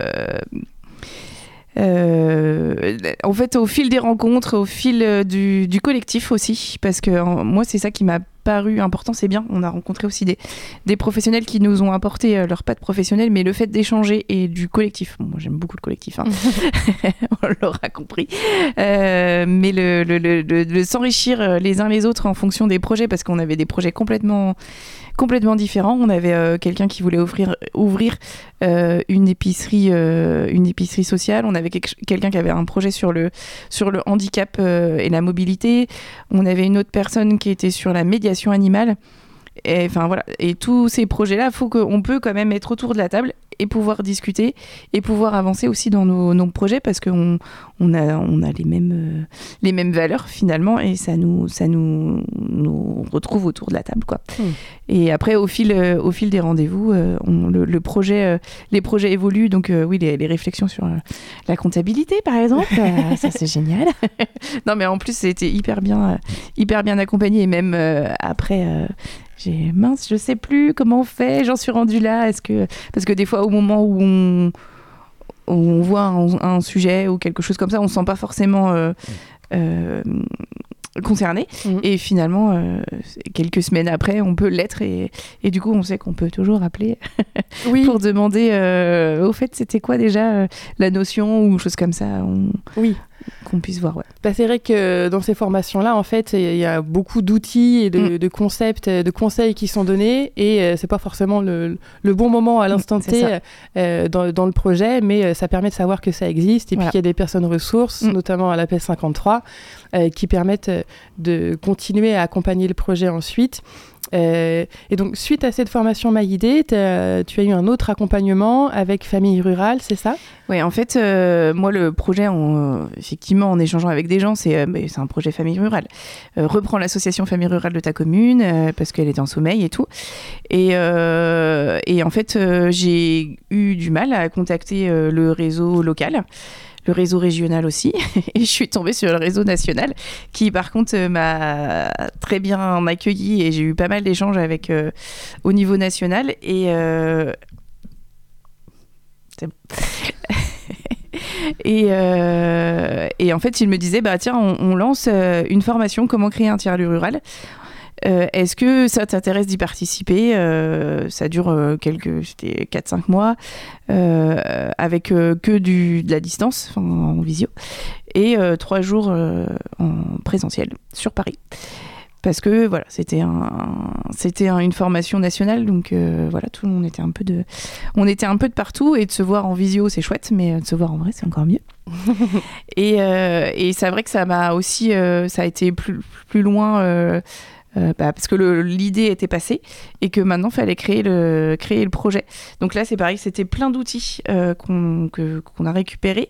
D: Euh, en fait, au fil des rencontres, au fil du, du collectif aussi, parce que en, moi, c'est ça qui m'a paru important. C'est bien, on a rencontré aussi des, des professionnels qui nous ont apporté euh, leur patte professionnelle, mais le fait d'échanger et du collectif, bon, moi j'aime beaucoup le collectif, hein. On l'aura compris, euh, mais le, le, le, le, le s'enrichir les uns les autres en fonction des projets, parce qu'on avait des projets complètement complètement différents. On avait euh, quelqu'un qui voulait offrir, ouvrir euh, une épicerie, euh, une épicerie sociale. On avait quelque, quelqu'un qui avait un projet sur le sur le handicap euh, et la mobilité. On avait une autre personne qui était sur la médiation animale. Et enfin voilà. Et tous ces projets-là, faut qu'on peut quand même être autour de la table et pouvoir discuter et pouvoir avancer aussi dans nos, nos projets, parce qu'on on a on a les mêmes euh, les mêmes valeurs finalement, et ça nous ça nous nous retrouve autour de la table, quoi. Mmh. Et après au fil euh, au fil des rendez-vous, euh, on, le, le projet euh, les projets évoluent, donc euh, oui les, les réflexions sur euh, la comptabilité par exemple, euh, ça c'est génial. Non mais en plus c'était hyper bien euh, hyper bien accompagné, et même euh, après euh, j'ai mince, je sais plus comment on fait, j'en suis rendue là. Est-ce que parce que des fois au moment où on, où on voit un, un sujet ou quelque chose comme ça, on se sent pas forcément euh, euh, concerné. Mmh. Et finalement, euh, quelques semaines après, on peut l'être, et, et du coup, on sait qu'on peut toujours appeler oui. pour demander euh, au fait, c'était quoi déjà euh, la notion ou chose comme ça. On... Oui. Qu'on puisse voir, ouais.
C: Bah, c'est vrai que dans ces formations-là, en fait, il y a beaucoup d'outils et de, mmh. de concepts, de conseils qui sont donnés, et euh, c'est pas forcément le, le bon moment à l'instant mmh, T euh, dans, dans le projet, mais euh, ça permet de savoir que ça existe, et voilà. Puis qu'il y a des personnes ressources, mmh. notamment à l'A P E S cinquante-trois, euh, qui permettent de continuer à accompagner le projet ensuite. Euh, et donc, suite à cette formation Mayidé, tu as eu un autre accompagnement avec Famille Rurale, c'est ça ?
D: Oui, en fait, euh, moi, le projet, en, effectivement, en échangeant avec des gens, c'est, euh, c'est un projet Famille Rurale. Euh, reprends l'association Famille Rurale de ta commune, euh, parce qu'elle est en sommeil et tout. Et, euh, et en fait, euh, j'ai eu du mal à contacter euh, le réseau local, le réseau régional aussi, et je suis tombée sur le réseau national, qui par contre euh, m'a très bien accueillie, et j'ai eu pas mal d'échanges avec euh, au niveau national, et euh... c'est bon. et, euh, et en fait, il me disait, bah tiens, on, on lance euh, une formation, comment créer un tiers-lieu rural. Euh, est-ce que ça t'intéresse d'y participer ? euh, Ça dure euh, quelques, c'était quatre cinq mois, euh, avec euh, que du, de la distance, en visio, et euh, trois jours euh, en présentiel sur Paris. Parce que voilà, c'était, un, c'était un, une formation nationale, donc euh, voilà, tout le monde était un peu de, on était un peu de partout, et de se voir en visio, c'est chouette, mais de se voir en vrai, c'est encore mieux. et, euh, et c'est vrai que ça m'a aussi, euh, ça a été plus, plus loin. Euh, Euh, bah, parce que le, l'idée était passée et que maintenant il fallait créer le, créer le projet. Donc là c'est pareil, c'était plein d'outils euh, qu'on, que, qu'on a récupérés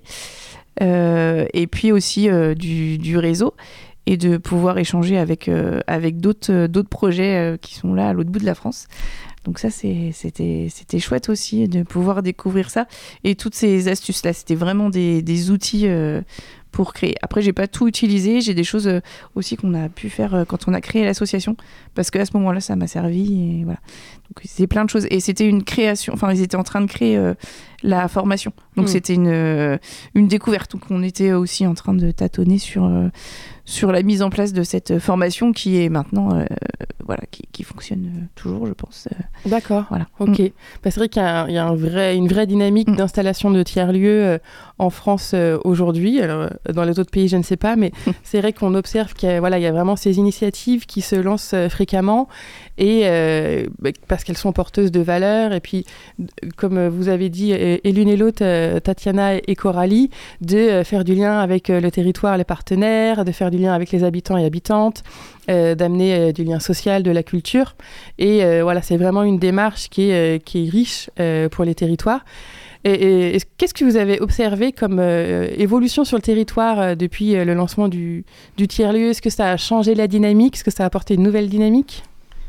D: euh, et puis aussi euh, du, du réseau et de pouvoir échanger avec, euh, avec d'autres, euh, d'autres projets euh, qui sont là à l'autre bout de la France. Donc ça c'est, c'était, c'était chouette aussi de pouvoir découvrir ça et toutes ces astuces là, c'était vraiment des, des outils euh, pour créer. Après, j'ai pas tout utilisé. J'ai des choses euh, aussi qu'on a pu faire euh, quand on a créé l'association, parce qu'à ce moment-là, ça m'a servi. Et voilà. Donc, c'était plein de choses. Et c'était une création. Enfin, ils étaient en train de créer euh, la formation. Donc, mmh. c'était une, euh, une découverte. Donc, on était aussi en train de tâtonner sur, euh, sur la mise en place de cette formation qui est maintenant, euh, voilà, qui, qui fonctionne toujours, je pense.
C: D'accord.
D: Voilà.
C: Ok.
D: Mmh.
C: Bah, c'est vrai qu'il y a, un, il y a un vrai, une vraie dynamique mmh. d'installation de tiers-lieux euh, en France euh, aujourd'hui. Alors, dans les autres pays, je ne sais pas, mais c'est vrai qu'on observe qu'il y a, voilà, il y a vraiment ces initiatives qui se lancent euh, fréquemment et euh, parce qu'elles sont porteuses de valeurs. Et puis, comme vous avez dit, et, et l'une et l'autre, euh, Tatiana et Coralie, de euh, faire du lien avec euh, le territoire, les partenaires, de faire du lien avec les habitants et habitantes, euh, d'amener euh, du lien social, de la culture. Et euh, voilà, c'est vraiment une démarche qui est, euh, qui est riche euh, pour les territoires. Et, et qu'est-ce que vous avez observé comme euh, évolution sur le territoire euh, depuis euh, le lancement du, du tiers-lieu ? Est-ce que ça a changé la dynamique ? Est-ce que ça a apporté une nouvelle dynamique ?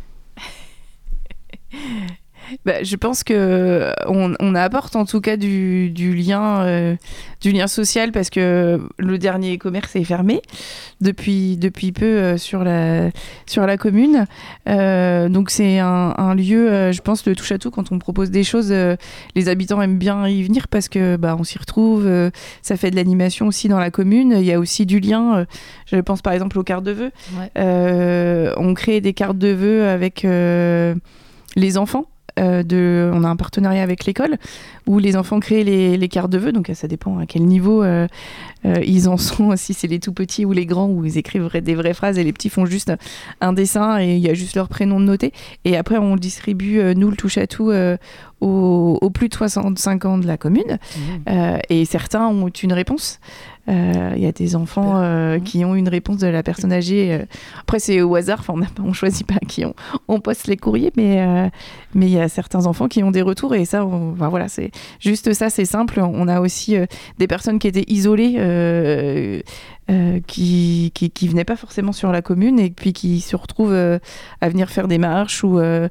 D: Bah, je pense que on, on apporte en tout cas du, du lien, euh, du lien social, parce que le dernier commerce est fermé depuis depuis peu euh, sur la sur la commune. Euh, donc c'est un, un lieu, euh, je pense, le touche à tout. Quand on propose des choses, euh, les habitants aiment bien y venir parce que bah on s'y retrouve. Euh, ça fait de l'animation aussi dans la commune. Il y a aussi du lien. Euh, je pense par exemple aux cartes de vœux. Ouais. Euh, on crée des cartes de vœux avec euh, les enfants. Euh, de, on a un partenariat avec l'école où les enfants créent les, les cartes de vœux, donc ça dépend à quel niveau euh, euh, ils en sont, si c'est les tout petits ou les grands, où ils écrivent des vraies phrases et les petits font juste un dessin et il y a juste leur prénom de noté, et après on distribue, euh, nous le touche à tout, euh, aux, aux plus de soixante-cinq ans de la commune. Mmh. Euh, et certains ont une réponse. Il euh, y a des enfants euh, qui ont une réponse de la personne âgée. Euh, après, c'est au hasard, enfin, on ne choisit pas à qui on, on poste les courriers, mais euh, mais il y a certains enfants qui ont des retours, et ça, on, enfin, voilà, c'est juste ça, c'est simple. On a aussi euh, des personnes qui étaient isolées, euh, euh, qui, qui qui venaient pas forcément sur la commune, et puis qui se retrouvent euh, à venir faire des marches ou euh,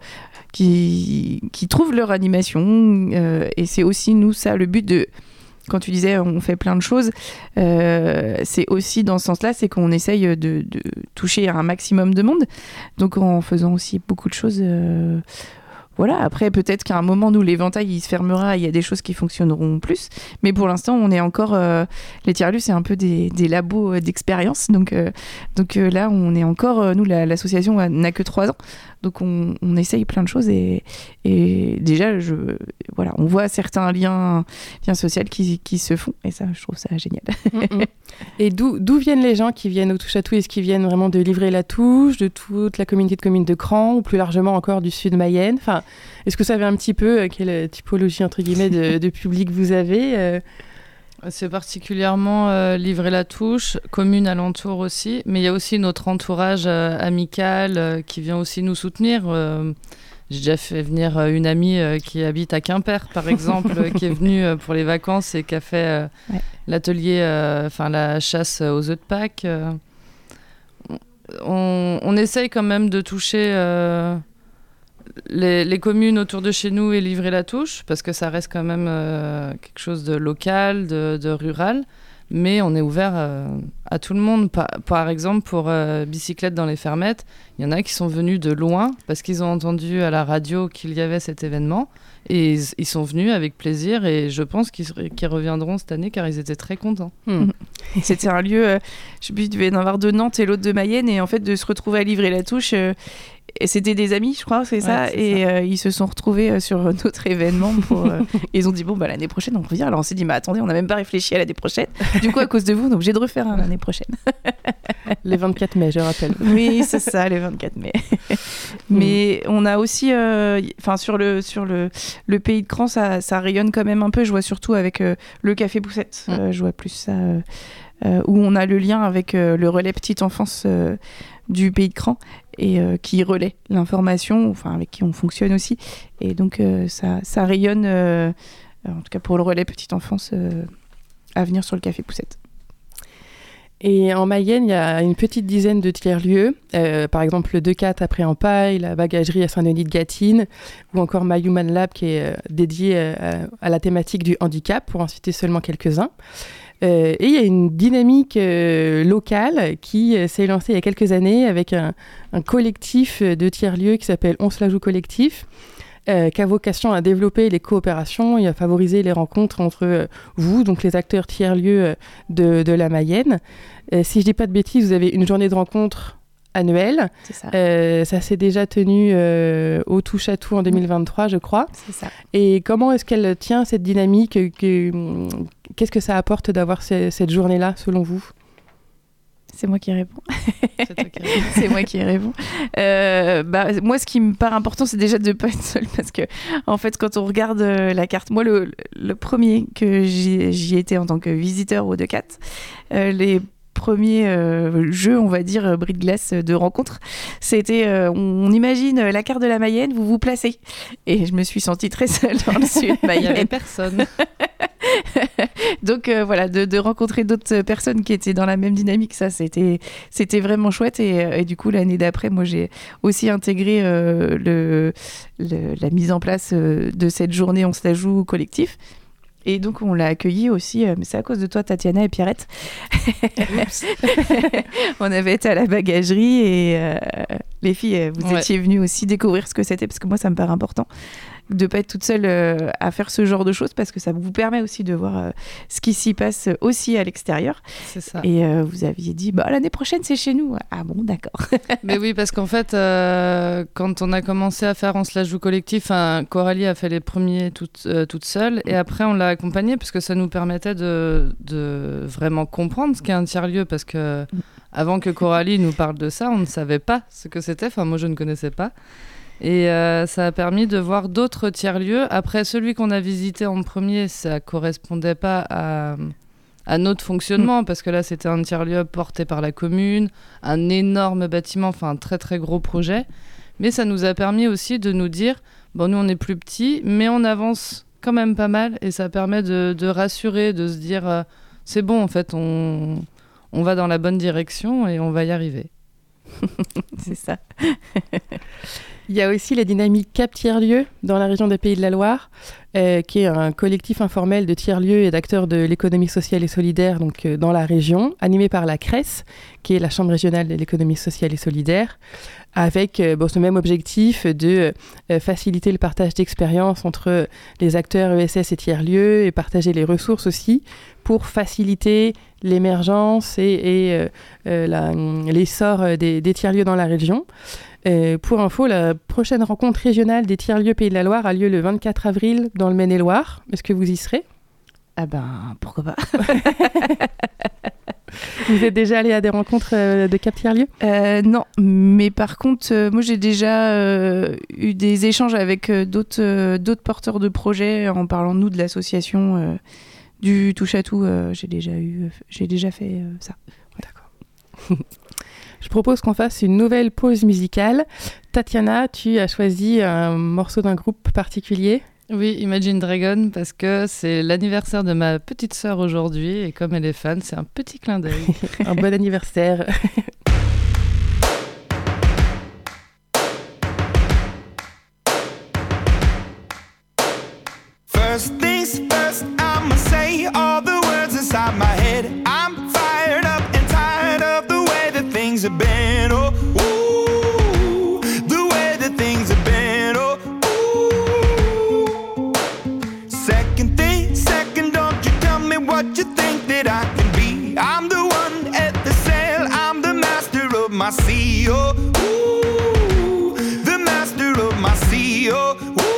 D: qui qui trouvent leur animation. Euh, et c'est aussi nous ça le but de. Quand tu disais on fait plein de choses, euh, c'est aussi dans ce sens-là, c'est qu'on essaye de, de toucher un maximum de monde, donc en faisant aussi beaucoup de choses. Euh, voilà. Après, peut-être qu'à un moment, nous, l'éventail il se fermera, il y a des choses qui fonctionneront plus, mais pour l'instant, on est encore euh, les tiers-lieux, c'est un peu des, des labos d'expérience, donc euh, donc euh, là, on est encore, euh, nous, la, l'association n'a que trois ans. Donc on, on essaye plein de choses, et, et déjà, je, voilà, on voit certains liens, liens sociaux qui, qui se font, et ça, je trouve ça génial.
C: Mm-hmm. Et d'où, d'où viennent les gens qui viennent au touche à tout ? Est-ce qu'ils viennent vraiment de Livrer-la-Touche, de toute la communauté de communes de Cran, ou plus largement encore du sud Mayenne ? Enfin, est-ce que vous savez un petit peu euh, quelle typologie entre guillemets de, de public vous avez euh...
E: C'est particulièrement euh, Livrer-la-Touche, commune alentour aussi, mais il y a aussi notre entourage euh, amical euh, qui vient aussi nous soutenir. Euh, j'ai déjà fait venir euh, une amie euh, qui habite à Quimper, par exemple, euh, qui est venue euh, pour les vacances et qui a fait euh, ouais. l'atelier, enfin euh, la chasse aux œufs de Pâques. Euh, on, on essaye quand même de toucher euh, Les, les communes autour de chez nous et Livrer-la-Touche, parce que ça reste quand même euh, quelque chose de local, de, de rural. mais on est ouvert euh, à tout le monde. Par, par exemple, pour euh, Bicyclette dans les Fermettes, il y en a qui sont venus de loin parce qu'ils ont entendu à la radio qu'il y avait cet événement et ils, ils sont venus avec plaisir et je pense qu'ils, qu'ils reviendront cette année car ils étaient très contents.
D: Mmh. C'était un lieu, euh, je sais plus, il devait y en avoir de Nantes et l'autre de Mayenne et en fait de se retrouver à livrer la touche... Euh, Et c'était des amis, je crois, c'est ça.
E: Ouais, c'est
D: et
E: ça.
D: Euh, ils se sont retrouvés euh, sur notre événement. Pour, euh, et ils ont dit, bon, bah, l'année prochaine, on revient. Alors on s'est dit, mais attendez, on n'a même pas réfléchi à l'année prochaine. Du coup, à cause de vous, on est obligé de refaire un l'année prochaine.
C: Le vingt-quatre mai, je rappelle.
D: Oui, c'est ça, le vingt-quatre mai. Mais on a aussi, enfin, euh, sur, le, sur le, le Pays de Cran, ça, ça rayonne quand même un peu. Je vois surtout avec euh, le Café Poussette. Mm. Euh, je vois plus ça. Euh, euh, où on a le lien avec euh, le relais petite enfance euh, du Pays de Cran et euh, qui relaie l'information, enfin avec qui on fonctionne aussi. Et donc euh, ça, ça rayonne, euh, en tout cas pour le relais petite enfance, euh, à venir sur le Café Poussette.
C: Et en Mayenne, il y a une petite dizaine de tiers-lieux, euh, par exemple le deux quatre après en Paille, la bagagerie à Saint-Denis de Gâtine, ou encore My Human Lab qui est euh, dédié euh, à la thématique du handicap, pour en citer seulement quelques-uns. Euh, et il y a une dynamique euh, locale qui euh, s'est lancée il y a quelques années avec un, un collectif de tiers-lieux qui s'appelle On se la joue collectif, euh, qui a vocation à développer les coopérations et à favoriser les rencontres entre euh, vous, donc les acteurs tiers-lieux euh, de, de la Mayenne. Euh, si je ne dis pas de bêtises, vous avez une journée de rencontre annuelle. C'est ça. Euh, ça s'est déjà tenu euh, au Touche à Tout en deux mille vingt-trois, je crois.
D: C'est ça.
C: Et comment est-ce qu'elle tient, cette dynamique que, qu'est-ce que ça apporte d'avoir ce, cette journée-là, selon vous ?
D: C'est moi qui réponds.
E: C'est toi qui réponds.
D: C'est moi qui réponds. Euh, bah, moi, ce qui me paraît important, c'est déjà de ne pas être seule. Parce que, en fait, quand on regarde euh, la carte, moi, le, le premier que j'y, j'y étais en tant que visiteur au deux quatre, euh, les premier euh, jeu, on va dire, euh, bris de glace de rencontre. C'était, euh, on, on imagine la carte de la Mayenne, vous vous placez. Et je me suis sentie très seule dans le sud Mayenne.
E: Il n'y avait personne.
D: Donc euh, voilà, de, de rencontrer d'autres personnes qui étaient dans la même dynamique, ça c'était, c'était vraiment chouette. Et, et du coup, l'année d'après, moi j'ai aussi intégré euh, le, le, la mise en place euh, de cette journée On se la joue collectif. Et donc, on l'a accueilli aussi, euh, mais c'est à cause de toi, Tatiana et Pierrette. On avait été à la bagagerie et euh, les filles, vous ouais. étiez venues aussi découvrir ce que c'était, parce que moi, ça me paraît important de ne pas être toute seule euh, à faire ce genre de choses, parce que ça vous permet aussi de voir euh, ce qui s'y passe aussi à l'extérieur.
E: C'est ça.
D: Et euh, vous aviez dit, bah, l'année prochaine, c'est chez nous. Ah bon, d'accord.
E: Mais oui, parce qu'en fait, euh, quand on a commencé à faire On se la joue collectif, Coralie a fait les premiers toute, euh, toute seule, et après, on l'a accompagnée, parce que ça nous permettait de, de vraiment comprendre ce qu'est un tiers-lieu, parce que avant que Coralie nous parle de ça, on ne savait pas ce que c'était. Enfin, moi, je ne connaissais pas. Et euh, ça a permis de voir d'autres tiers-lieux. Après, celui qu'on a visité en premier, ça ne correspondait pas à, à notre fonctionnement, mmh. parce que là, c'était un tiers-lieu porté par la commune, un énorme bâtiment, enfin un très très gros projet. Mais ça nous a permis aussi de nous dire, bon, nous, on est plus petits, mais on avance quand même pas mal. Et ça permet de, de rassurer, de se dire, euh, c'est bon, en fait, on, on va dans la bonne direction et on va y arriver.
D: C'est ça.
C: Il y a aussi la dynamique Cap Tiers-Lieux dans la région des Pays de la Loire, euh, qui est un collectif informel de tiers-lieux et d'acteurs de l'économie sociale et solidaire donc, euh, dans la région, animé par la C R E S, qui est la Chambre régionale de l'économie sociale et solidaire, avec euh, bon, ce même objectif de euh, faciliter le partage d'expériences entre les acteurs E S S et tiers-lieux et partager les ressources aussi pour faciliter l'émergence et, et euh, euh, la, l'essor des, des tiers-lieux dans la région. Euh, pour info, la prochaine rencontre régionale des tiers-lieux Pays de la Loire a lieu le vingt-quatre avril dans le Maine-et-Loire. Est-ce que vous y serez ?
D: Ah ben, pourquoi pas.
C: Vous êtes déjà allé à des rencontres euh, de Cap Tiers-lieux ?
D: euh, Non, mais par contre, euh, moi j'ai déjà euh, eu des échanges avec euh, d'autres, euh, d'autres porteurs de projets en parlant de nous de l'association euh, du Touche à Tout. Euh, j'ai déjà eu, j'ai déjà fait euh, ça. Ouais.
C: D'accord. Je propose qu'on fasse une nouvelle pause musicale. Tatiana, tu as choisi un morceau d'un groupe particulier ?
E: Oui, Imagine Dragon, parce que c'est l'anniversaire de ma petite sœur aujourd'hui, et comme elle est fan, c'est un petit clin d'œil.
C: Un bon anniversaire.
G: First things first, I'ma say all the words inside my head. said, I'm fired up and tired of the way that things have been. Oh, ooh, the way that things have been. Oh, ooh. Second thing, second, don't you tell me what you think that I can be. I'm the one at the sail, I'm the master of my sea. Oh, ooh, the master of my sea. Oh,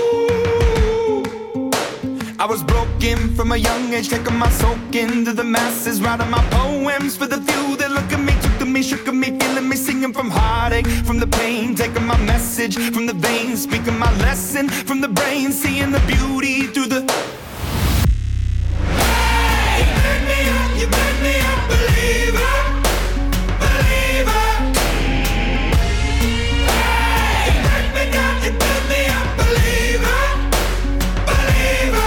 G: I was broken from a young age, taking my soak into the masses, writing my poems for the few that look at me, took to me, shook at me, feeling me, singing from heartache, from the pain, taking my message from the veins, speaking my lesson from the brain, seeing the beauty through the. Hey, you made me up, you made me a believer, believer. Hey, you made me down, you made me a believer, believer.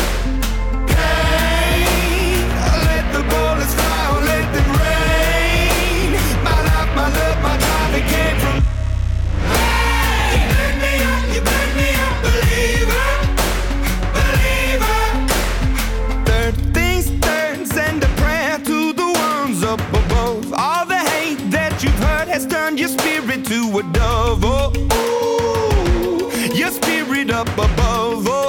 G: Has turned your spirit to a dove, oh, ooh, your spirit up above, oh,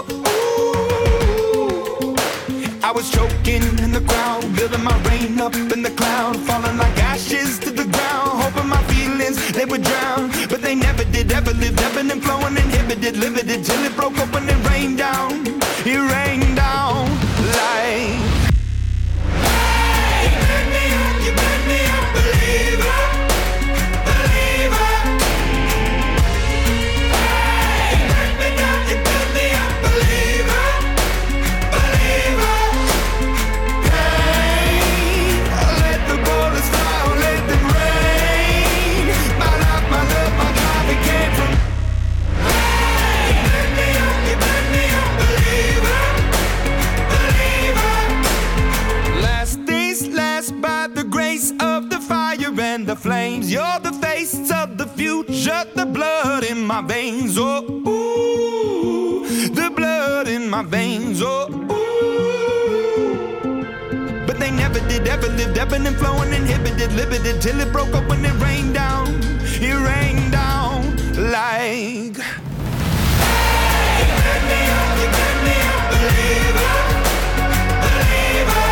G: ooh. I was choking in the crowd, building my rain up in the cloud, falling like ashes to the ground, hoping my feelings, they would drown, but they never did, ever lived, ebbing and flowing, inhibited, limited, till it broke open and rained down, it rained down like. Hey, you made me up, you made me a believer. And the flames, you're the face of the future, the blood in my veins, oh, ooh, the blood in my veins, oh, ooh. But they never did, ever lived, ebbing and flowing, inhibited, limited, till it broke up when it rained down, it rained down like. Hey, you made me up, you made me a believer, believer.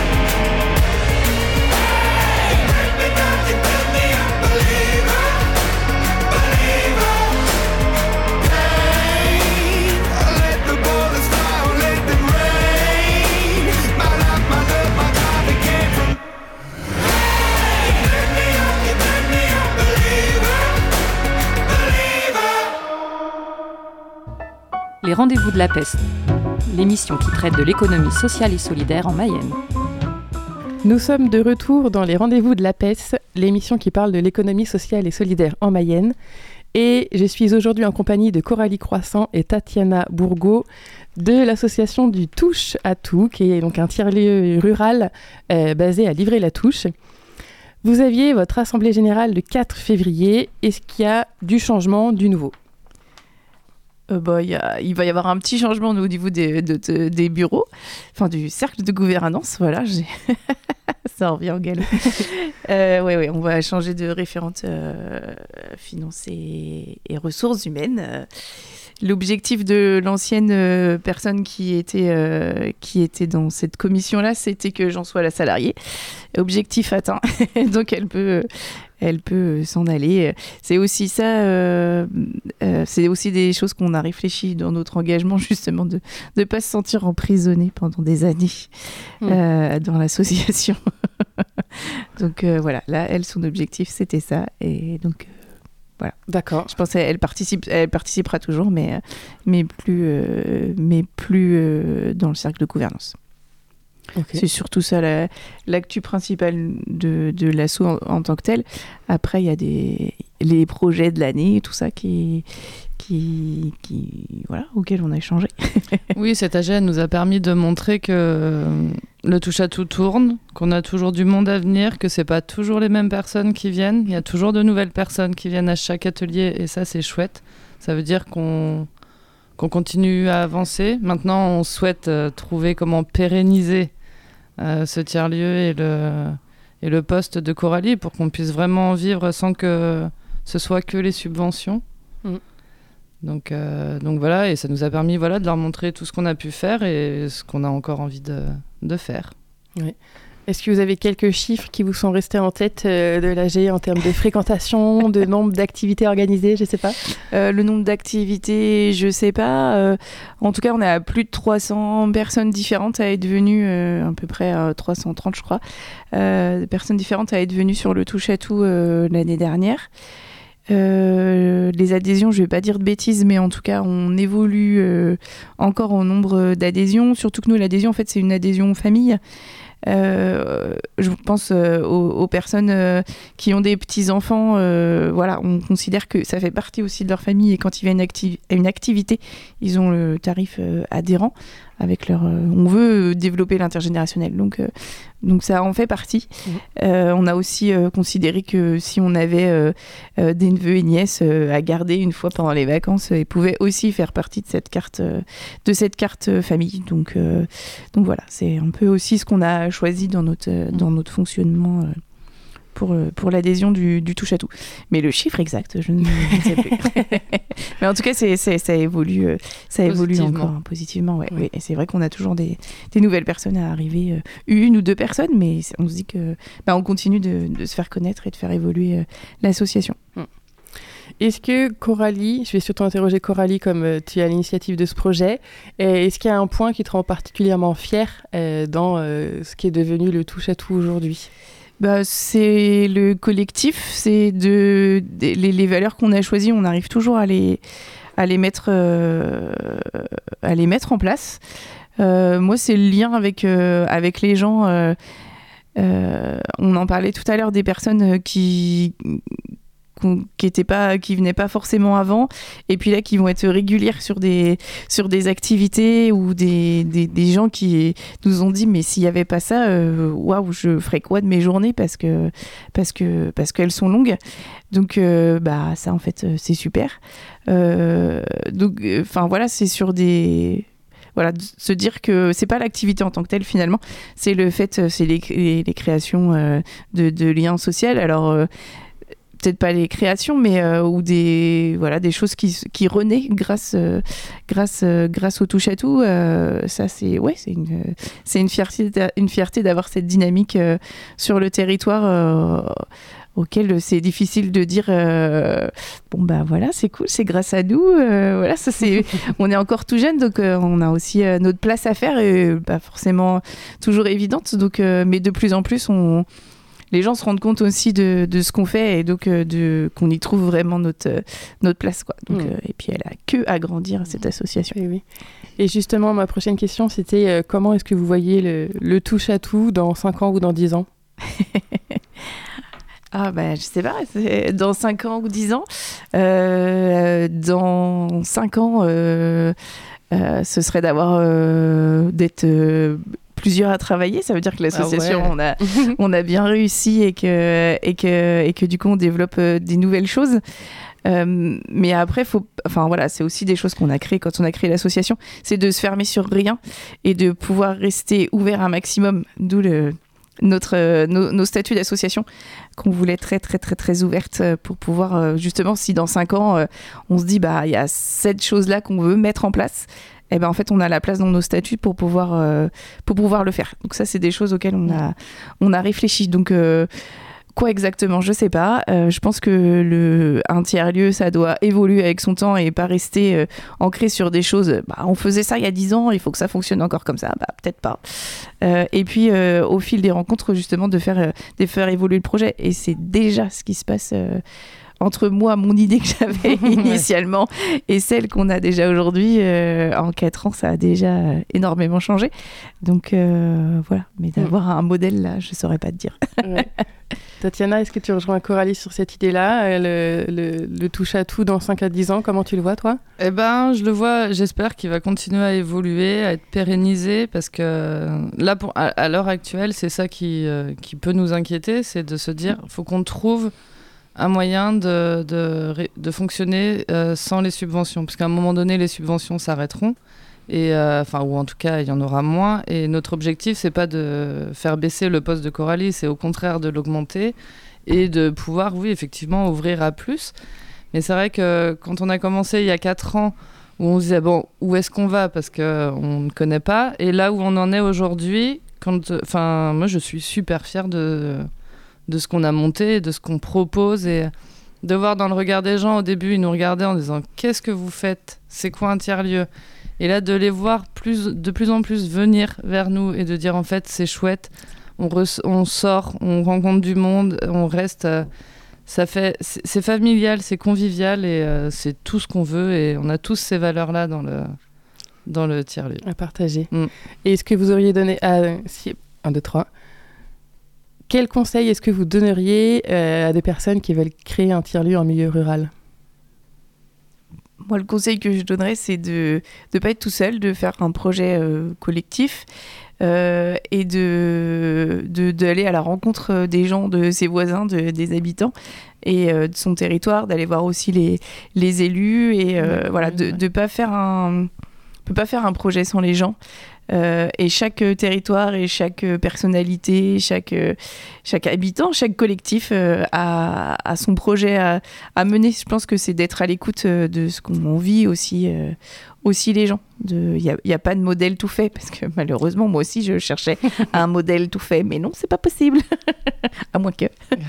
B: Les Rendez-vous de la Peste, l'émission qui traite de l'économie sociale et solidaire en Mayenne.
C: Nous sommes de retour dans les Rendez-vous de la Peste, l'émission qui parle de l'économie sociale et solidaire en Mayenne. Et je suis aujourd'hui en compagnie de Coralie Croissant et Tatiana Bourgault de l'association du Touche à Tout, qui est donc un tiers-lieu rural euh, basé à Livry-la-Touche. Vous aviez votre assemblée générale le quatre février. Est-ce qu'il y a du changement, du nouveau ?
D: Euh, bah, y a, il va y avoir un petit changement au niveau des, de, de, des bureaux, enfin du cercle de gouvernance, voilà, j'ai... ça revient au galop. euh, ouais, ouais, on va changer de référente euh, finances et, et ressources humaines. Euh, l'objectif de l'ancienne euh, personne qui était, euh, qui était dans cette commission-là, c'était que j'en sois la salariée. Objectif atteint, donc elle peut... elle peut s'en aller. C'est aussi ça, euh, euh, c'est aussi des choses qu'on a réfléchi dans notre engagement, justement, de ne pas se sentir emprisonné pendant des années mmh. euh, dans l'association. Donc euh, voilà, là, elle, son objectif, c'était ça. Et donc, euh, voilà.
C: D'accord.
D: Je pense qu'elle participe, elle participera toujours, mais, mais plus, euh, mais plus euh, dans le cercle de gouvernance. Okay. C'est surtout ça la, l'actu principale de, de l'asso en, en tant que tel. Après, il y a des, les projets de l'année, tout ça qui, qui, qui, voilà, auxquels on a échangé.
E: Oui, cet A G nous a permis de montrer que le touche à tout tourne, qu'on a toujours du monde à venir, que c'est pas toujours les mêmes personnes qui viennent. Il y a toujours de nouvelles personnes qui viennent à chaque atelier et ça, c'est chouette. Ça veut dire qu'on, qu'on continue à avancer. Maintenant, on souhaite euh, trouver comment pérenniser euh, ce tiers-lieu et le, et le poste de Coralie pour qu'on puisse vraiment vivre sans que ce soit que les subventions. Mm. Donc, euh, donc voilà, et ça nous a permis voilà, de leur montrer tout ce qu'on a pu faire et ce qu'on a encore envie de, de faire.
C: Oui. Est-ce que vous avez quelques chiffres qui vous sont restés en tête euh, de l'A G en termes de fréquentation, de nombre d'activités organisées, je ne sais pas
D: euh, Le nombre d'activités, je ne sais pas. Euh, en tout cas, on a plus de trois cents personnes différentes à être venues, euh, à peu près euh, trois cent trente je crois, euh, personnes différentes à être venues sur le Touche-à-Tout euh, l'année dernière. Euh, les adhésions, je vais pas dire de bêtises, mais en tout cas, on évolue euh, encore en nombre d'adhésions. Surtout que nous, l'adhésion, en fait, c'est une adhésion famille. Euh, je pense euh, aux, aux personnes euh, qui ont des petits-enfants. Euh, voilà, on considère que ça fait partie aussi de leur famille. Et quand il y a une, acti- une activité, ils ont le tarif euh, adhérent. Avec leur, euh, on veut développer l'intergénérationnel, donc, euh, donc ça en fait partie. Mmh. Euh, on a aussi euh, considéré que si on avait euh, euh, des neveux et nièces euh, à garder une fois pendant les vacances, euh, ils pouvaient aussi faire partie de cette carte, euh, de cette carte euh, famille. Donc, euh, donc voilà, c'est un peu aussi ce qu'on a choisi dans notre, euh, dans notre fonctionnement. Euh, Pour, pour l'adhésion du, du touche-à-tout. Mais le chiffre exact, je ne, je ne sais plus. Mais en tout cas, c'est, c'est, ça évolue, ça évolue encore hein, positivement. Ouais, oui. Ouais. Et c'est vrai qu'on a toujours des, des nouvelles personnes à arriver, euh, une ou deux personnes, mais on se dit que bah, on continue de, de se faire connaître et de faire évoluer euh, l'association.
C: Hum. Est-ce que Coralie, je vais surtout interroger Coralie comme euh, tu es à l'initiative de ce projet, et est-ce qu'il y a un point qui te rend particulièrement fière euh, dans euh, ce qui est devenu le touche-à-tout aujourd'hui ?
D: Bah, c'est le collectif, c'est de, de les, les valeurs qu'on a choisies, on arrive toujours à les, à les, mettre, euh, à les mettre en place. Euh, moi, c'est le lien avec, euh, avec les gens. Euh, euh, on en parlait tout à l'heure des personnes qui... qui étaient pas, qui venaient pas forcément avant, et puis là qui vont être régulières sur des sur des activités ou des, des, des gens qui nous ont dit mais s'il y avait pas ça, waouh, wow, je ferais quoi de mes journées parce que parce que parce qu'elles sont longues. Donc euh, bah ça en fait c'est super. Euh, donc enfin euh, voilà, c'est sur des Voilà, de se dire que c'est pas l'activité en tant que telle finalement, c'est le fait, c'est les, les, les créations euh, de, de liens sociaux. Alors euh, peut-être pas les créations, mais euh, ou des voilà des choses qui qui renaissent grâce euh, grâce euh, grâce au touche-à-tout. Euh, ça c'est ouais c'est une c'est une fierté une fierté d'avoir cette dynamique euh, sur le territoire. Euh, auquel c'est difficile de dire euh, bon bah voilà c'est cool, c'est grâce à nous, euh, voilà ça c'est on est encore tout jeune, donc euh, on a aussi euh, notre place à faire et pas forcément toujours évidente, donc euh, mais de plus en plus on les gens se rendent compte aussi de, de ce qu'on fait et donc euh, de, qu'on y trouve vraiment notre, euh, notre place, quoi. Donc, mmh. euh, et puis elle a que à grandir, cette association.
C: Et, oui. Et justement, ma prochaine question, c'était euh, comment est-ce que vous voyez le, le touche-à-tout dans cinq ans ou dans dix ans ?
D: Ah bah je sais pas, c'est dans cinq ans ou dix ans. Euh, dans cinq ans, euh, euh, ce serait d'avoir euh, d'être euh, plusieurs à travailler. Ça veut dire que l'association, ah ouais. on a on a bien réussi et que et que et que du coup on développe euh, des nouvelles choses. Euh, mais après, faut, enfin voilà, c'est aussi des choses qu'on a créées quand on a créé l'association, c'est de se fermer sur rien et de pouvoir rester ouvert un maximum. D'où le notre euh, nos, nos statuts d'association qu'on voulait très très très très ouvertes pour pouvoir euh, justement, si dans cinq ans euh, on se dit bah il y a cette chose là qu'on veut mettre en place, et eh ben en fait on a la place dans nos statuts pour pouvoir euh, pour pouvoir le faire. Donc ça c'est des choses auxquelles on a on a réfléchi. Donc euh, quoi exactement, je sais pas. Euh, je pense que le un tiers-lieu, ça doit évoluer avec son temps et pas rester euh, ancré sur des choses. Bah, on faisait ça il y a dix ans, il faut que ça fonctionne encore comme ça. Bah, peut-être pas. Euh, et puis, euh, au fil des rencontres, justement, de faire, euh, de faire évoluer le projet. Et c'est déjà ce qui se passe euh, entre moi, mon idée que j'avais initialement et celle qu'on a déjà aujourd'hui. Euh, en quatre ans, ça a déjà euh, énormément changé. Donc, euh, voilà. Mais d'avoir mmh. un modèle, là, je saurais pas te dire.
C: Ouais. Tatiana, est-ce que tu rejoins Coralie sur cette idée-là, le, le, le touche-à-tout dans cinq à dix ans, comment tu le vois, toi ?
E: Eh ben, je le vois, j'espère qu'il va continuer à évoluer, à être pérennisé, parce que là, pour, à, à l'heure actuelle, c'est ça qui, euh, qui peut nous inquiéter, c'est de se dire, il faut qu'on trouve un moyen de, de, de fonctionner euh, sans les subventions, parce qu'à un moment donné, les subventions s'arrêteront, Et euh, enfin, ou en tout cas, il y en aura moins. Et notre objectif, c'est pas de faire baisser le poste de Coralie, c'est au contraire de l'augmenter et de pouvoir, oui, effectivement, ouvrir à plus. Mais c'est vrai que quand on a commencé il y a quatre ans, où on se disait, bon, où est-ce qu'on va ? Parce qu'on ne connaît pas. Et là où on en est aujourd'hui, quand, enfin, moi, je suis super fière de, de ce qu'on a monté, de ce qu'on propose. Et de voir dans le regard des gens, au début, ils nous regardaient en disant, qu'est-ce que vous faites ? C'est quoi un tiers-lieu ? Et là, de les voir plus, de plus en plus venir vers nous et de dire, en fait, c'est chouette. On, re- on sort, on rencontre du monde, on reste... Euh, Ça fait, c'est, c'est familial, c'est convivial et euh, c'est tout ce qu'on veut et on a tous ces valeurs-là dans le, dans le tiers-lieu.
C: À partager.
E: Mm.
C: Et est-ce que vous auriez donné à... Si, un, deux, trois. Quel conseil est-ce que vous donneriez euh, à des personnes qui veulent créer un tiers-lieu en milieu rural ?
D: Moi, le conseil que je donnerais, c'est de ne pas être tout seul, de faire un projet euh, collectif euh, et de, de, d'aller à la rencontre des gens, de ses voisins, de, des habitants et euh, de son territoire, d'aller voir aussi les, les élus et euh,
C: Ouais,
D: voilà,
C: ouais,
D: de ne
C: ouais.
D: pas faire un, on peut pas faire un projet sans les gens. Euh, et chaque territoire et chaque personnalité, chaque, chaque habitant, chaque collectif euh, a, a son projet à, à mener. Je pense que c'est d'être à l'écoute de ce qu'on vit aussi, euh, aussi les gens. Il n'y a, y a pas de modèle tout fait, parce que malheureusement, moi aussi, je cherchais un modèle tout fait. Mais non, c'est pas possible. À moins que...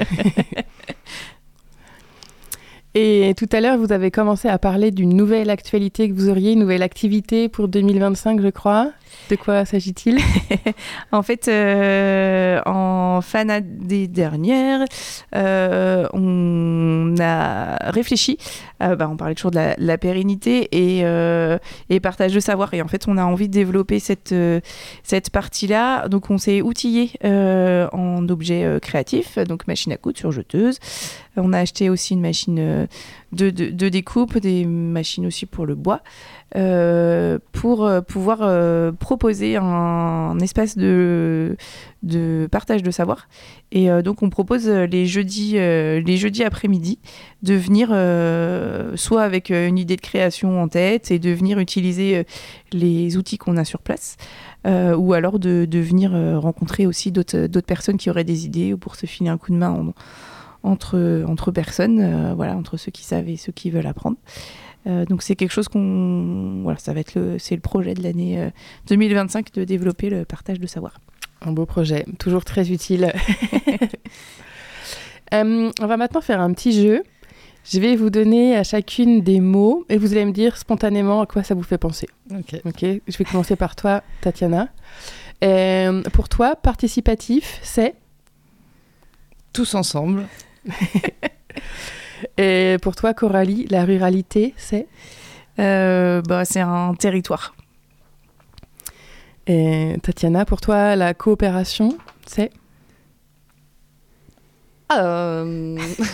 C: Et tout à l'heure, vous avez commencé à parler d'une nouvelle actualité que vous auriez, une nouvelle activité pour deux mille vingt-cinq, je crois. De quoi s'agit-il ?
D: En fait, euh, en fin d'année dernière, euh, on a réfléchi. Euh, bah, on parlait toujours de la, la pérennité et, euh, et partage de savoir. Et en fait, on a envie de développer cette, euh, cette partie-là. Donc, on s'est outillé euh, en objets euh, créatifs, donc machine à coudre, surjeteuse. On a acheté aussi une machine de, de, de découpe, des machines aussi pour le bois, euh, pour euh, pouvoir euh, proposer un, un espace de, de partage de savoir. Et euh, donc, on propose les jeudis, euh, les jeudis après-midi de venir euh, soit avec une idée de création en tête et de venir utiliser euh, les outils qu'on a sur place, euh, ou alors de, de venir euh, rencontrer aussi d'autres, d'autres personnes qui auraient des idées ou pour se filer un coup de main en, entre, entre personnes, euh, voilà, entre ceux qui savent et ceux qui veulent apprendre. Euh, donc c'est quelque chose qu'on... Voilà, ça va être le, c'est le projet de l'année euh, deux mille vingt-cinq de développer le partage de savoir.
C: Un beau projet, toujours très utile. euh, on va maintenant faire un petit jeu. Je vais vous donner à chacune des mots et vous allez me dire spontanément à quoi ça vous fait penser.
E: Ok.
C: Ok. Je vais commencer par toi, Tatiana. Euh, pour toi, participatif, c'est ?
E: Tous ensemble.
C: Et pour toi, Coralie, la ruralité, c'est ?
D: Euh, bah, c'est un territoire.
C: Et Tatiana, pour toi, la coopération, c'est ?
E: Euh...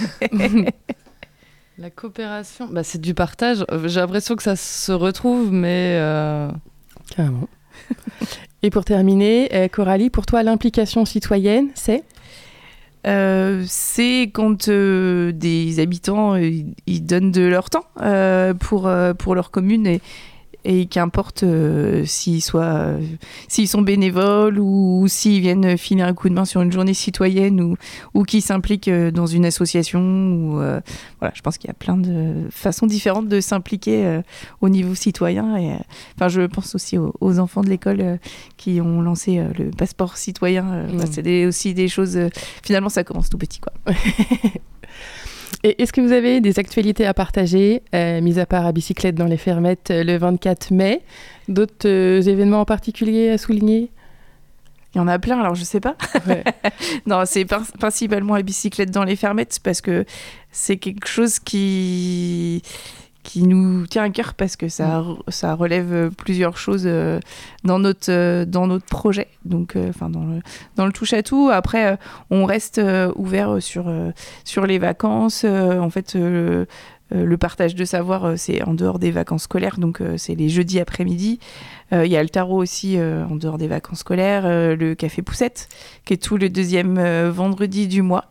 E: La coopération, bah, c'est du partage. J'ai l'impression que ça se retrouve, mais... Euh...
C: Carrément. Et pour terminer, euh, Coralie, pour toi, l'implication citoyenne, c'est ?
D: Euh, c'est quand euh, des habitants euh, ils donnent de leur temps euh, pour, euh, pour leur commune et, et qu'importe euh, s'ils, soient, euh, s'ils sont bénévoles ou, ou s'ils viennent filer un coup de main sur une journée citoyenne ou, ou qu'ils s'impliquent euh, dans une association. Ou, euh, voilà, je pense qu'il y a plein de façons différentes de s'impliquer euh, au niveau citoyen. Et, euh, enfin, je pense aussi aux, aux enfants de l'école euh, qui ont lancé euh, le passeport citoyen. Euh,
C: Mmh.
D: bah, c'est des, aussi des choses... Euh, finalement, ça commence tout petit, quoi.
C: Et est-ce que vous avez des actualités à partager, euh, mis à part à bicyclette dans les fermettes euh, le vingt-quatre mai, d'autres euh, événements en particulier à souligner ?
D: Il y en a plein, alors je sais pas.
C: Ouais.
D: Non, c'est par- principalement la bicyclette dans les fermettes parce que c'est quelque chose qui qui nous tient à cœur parce que ça, ça relève plusieurs choses euh, dans notre, euh, dans notre projet, donc euh, enfin dans le, dans le touche-à-tout. Après, euh, on reste euh, ouvert sur, euh, sur les vacances. Euh, en fait, euh, euh, le partage de savoir, euh, c'est en dehors des vacances scolaires, donc euh, c'est les jeudis après-midi. Il euh, y a le tarot aussi euh, en dehors des vacances scolaires, euh, le Café Poussette, qui est tout le deuxième euh, vendredi du mois.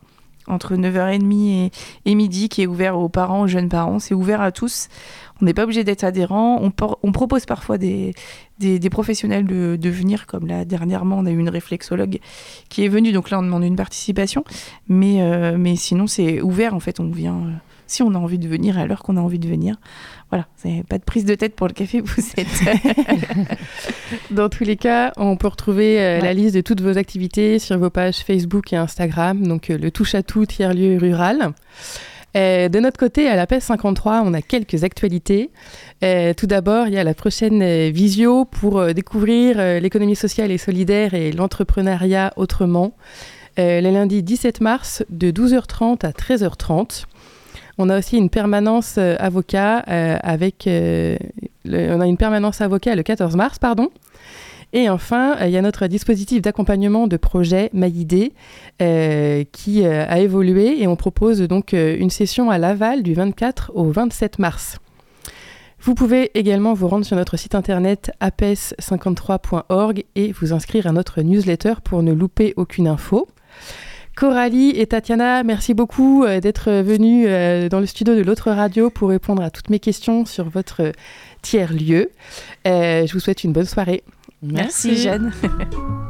D: entre neuf heures trente et, et midi, qui est ouvert aux parents, aux jeunes parents. C'est ouvert à tous. On n'est pas obligé d'être adhérent. On, por- on propose parfois des, des, des professionnels de, de venir, comme là, dernièrement, on a eu une réflexologue qui est venue. Donc là, on demande une participation. Mais, euh, mais sinon, c'est ouvert. En fait, on vient euh, si on a envie de venir à l'heure qu'on a envie de venir. Voilà, c'est pas de prise de tête pour le café, vous êtes...
C: Dans tous les cas, on peut retrouver euh,
D: Ouais.
C: la liste de toutes vos activités sur vos pages Facebook et Instagram, donc euh, le touche-à-tout tiers-lieu rural. Euh, de notre côté, à la P E S cinquante-trois, on a quelques actualités. Euh, tout d'abord, il y a la prochaine euh, visio pour euh, découvrir euh, l'économie sociale et solidaire et l'entrepreneuriat autrement. Euh, le lundi dix-sept mars, de douze heures trente à treize heures trente. On a aussi une permanence euh, avocat euh, avec... euh, le- on a une permanence avocat le quatorze mars, pardon. Et enfin, il euh, y a notre dispositif d'accompagnement de projet Maïdé euh, qui euh, a évolué et on propose donc euh, une session à Laval du vingt-quatre au vingt-sept mars. Vous pouvez également vous rendre sur notre site internet a p e s cinquante-trois point org et vous inscrire à notre newsletter pour ne louper aucune info. Coralie et Tatiana, merci beaucoup euh, d'être venues euh, dans le studio de l'autre radio pour répondre à toutes mes questions sur votre euh, tiers-lieu. Euh, je vous souhaite une bonne soirée.
D: Merci, Jeanne.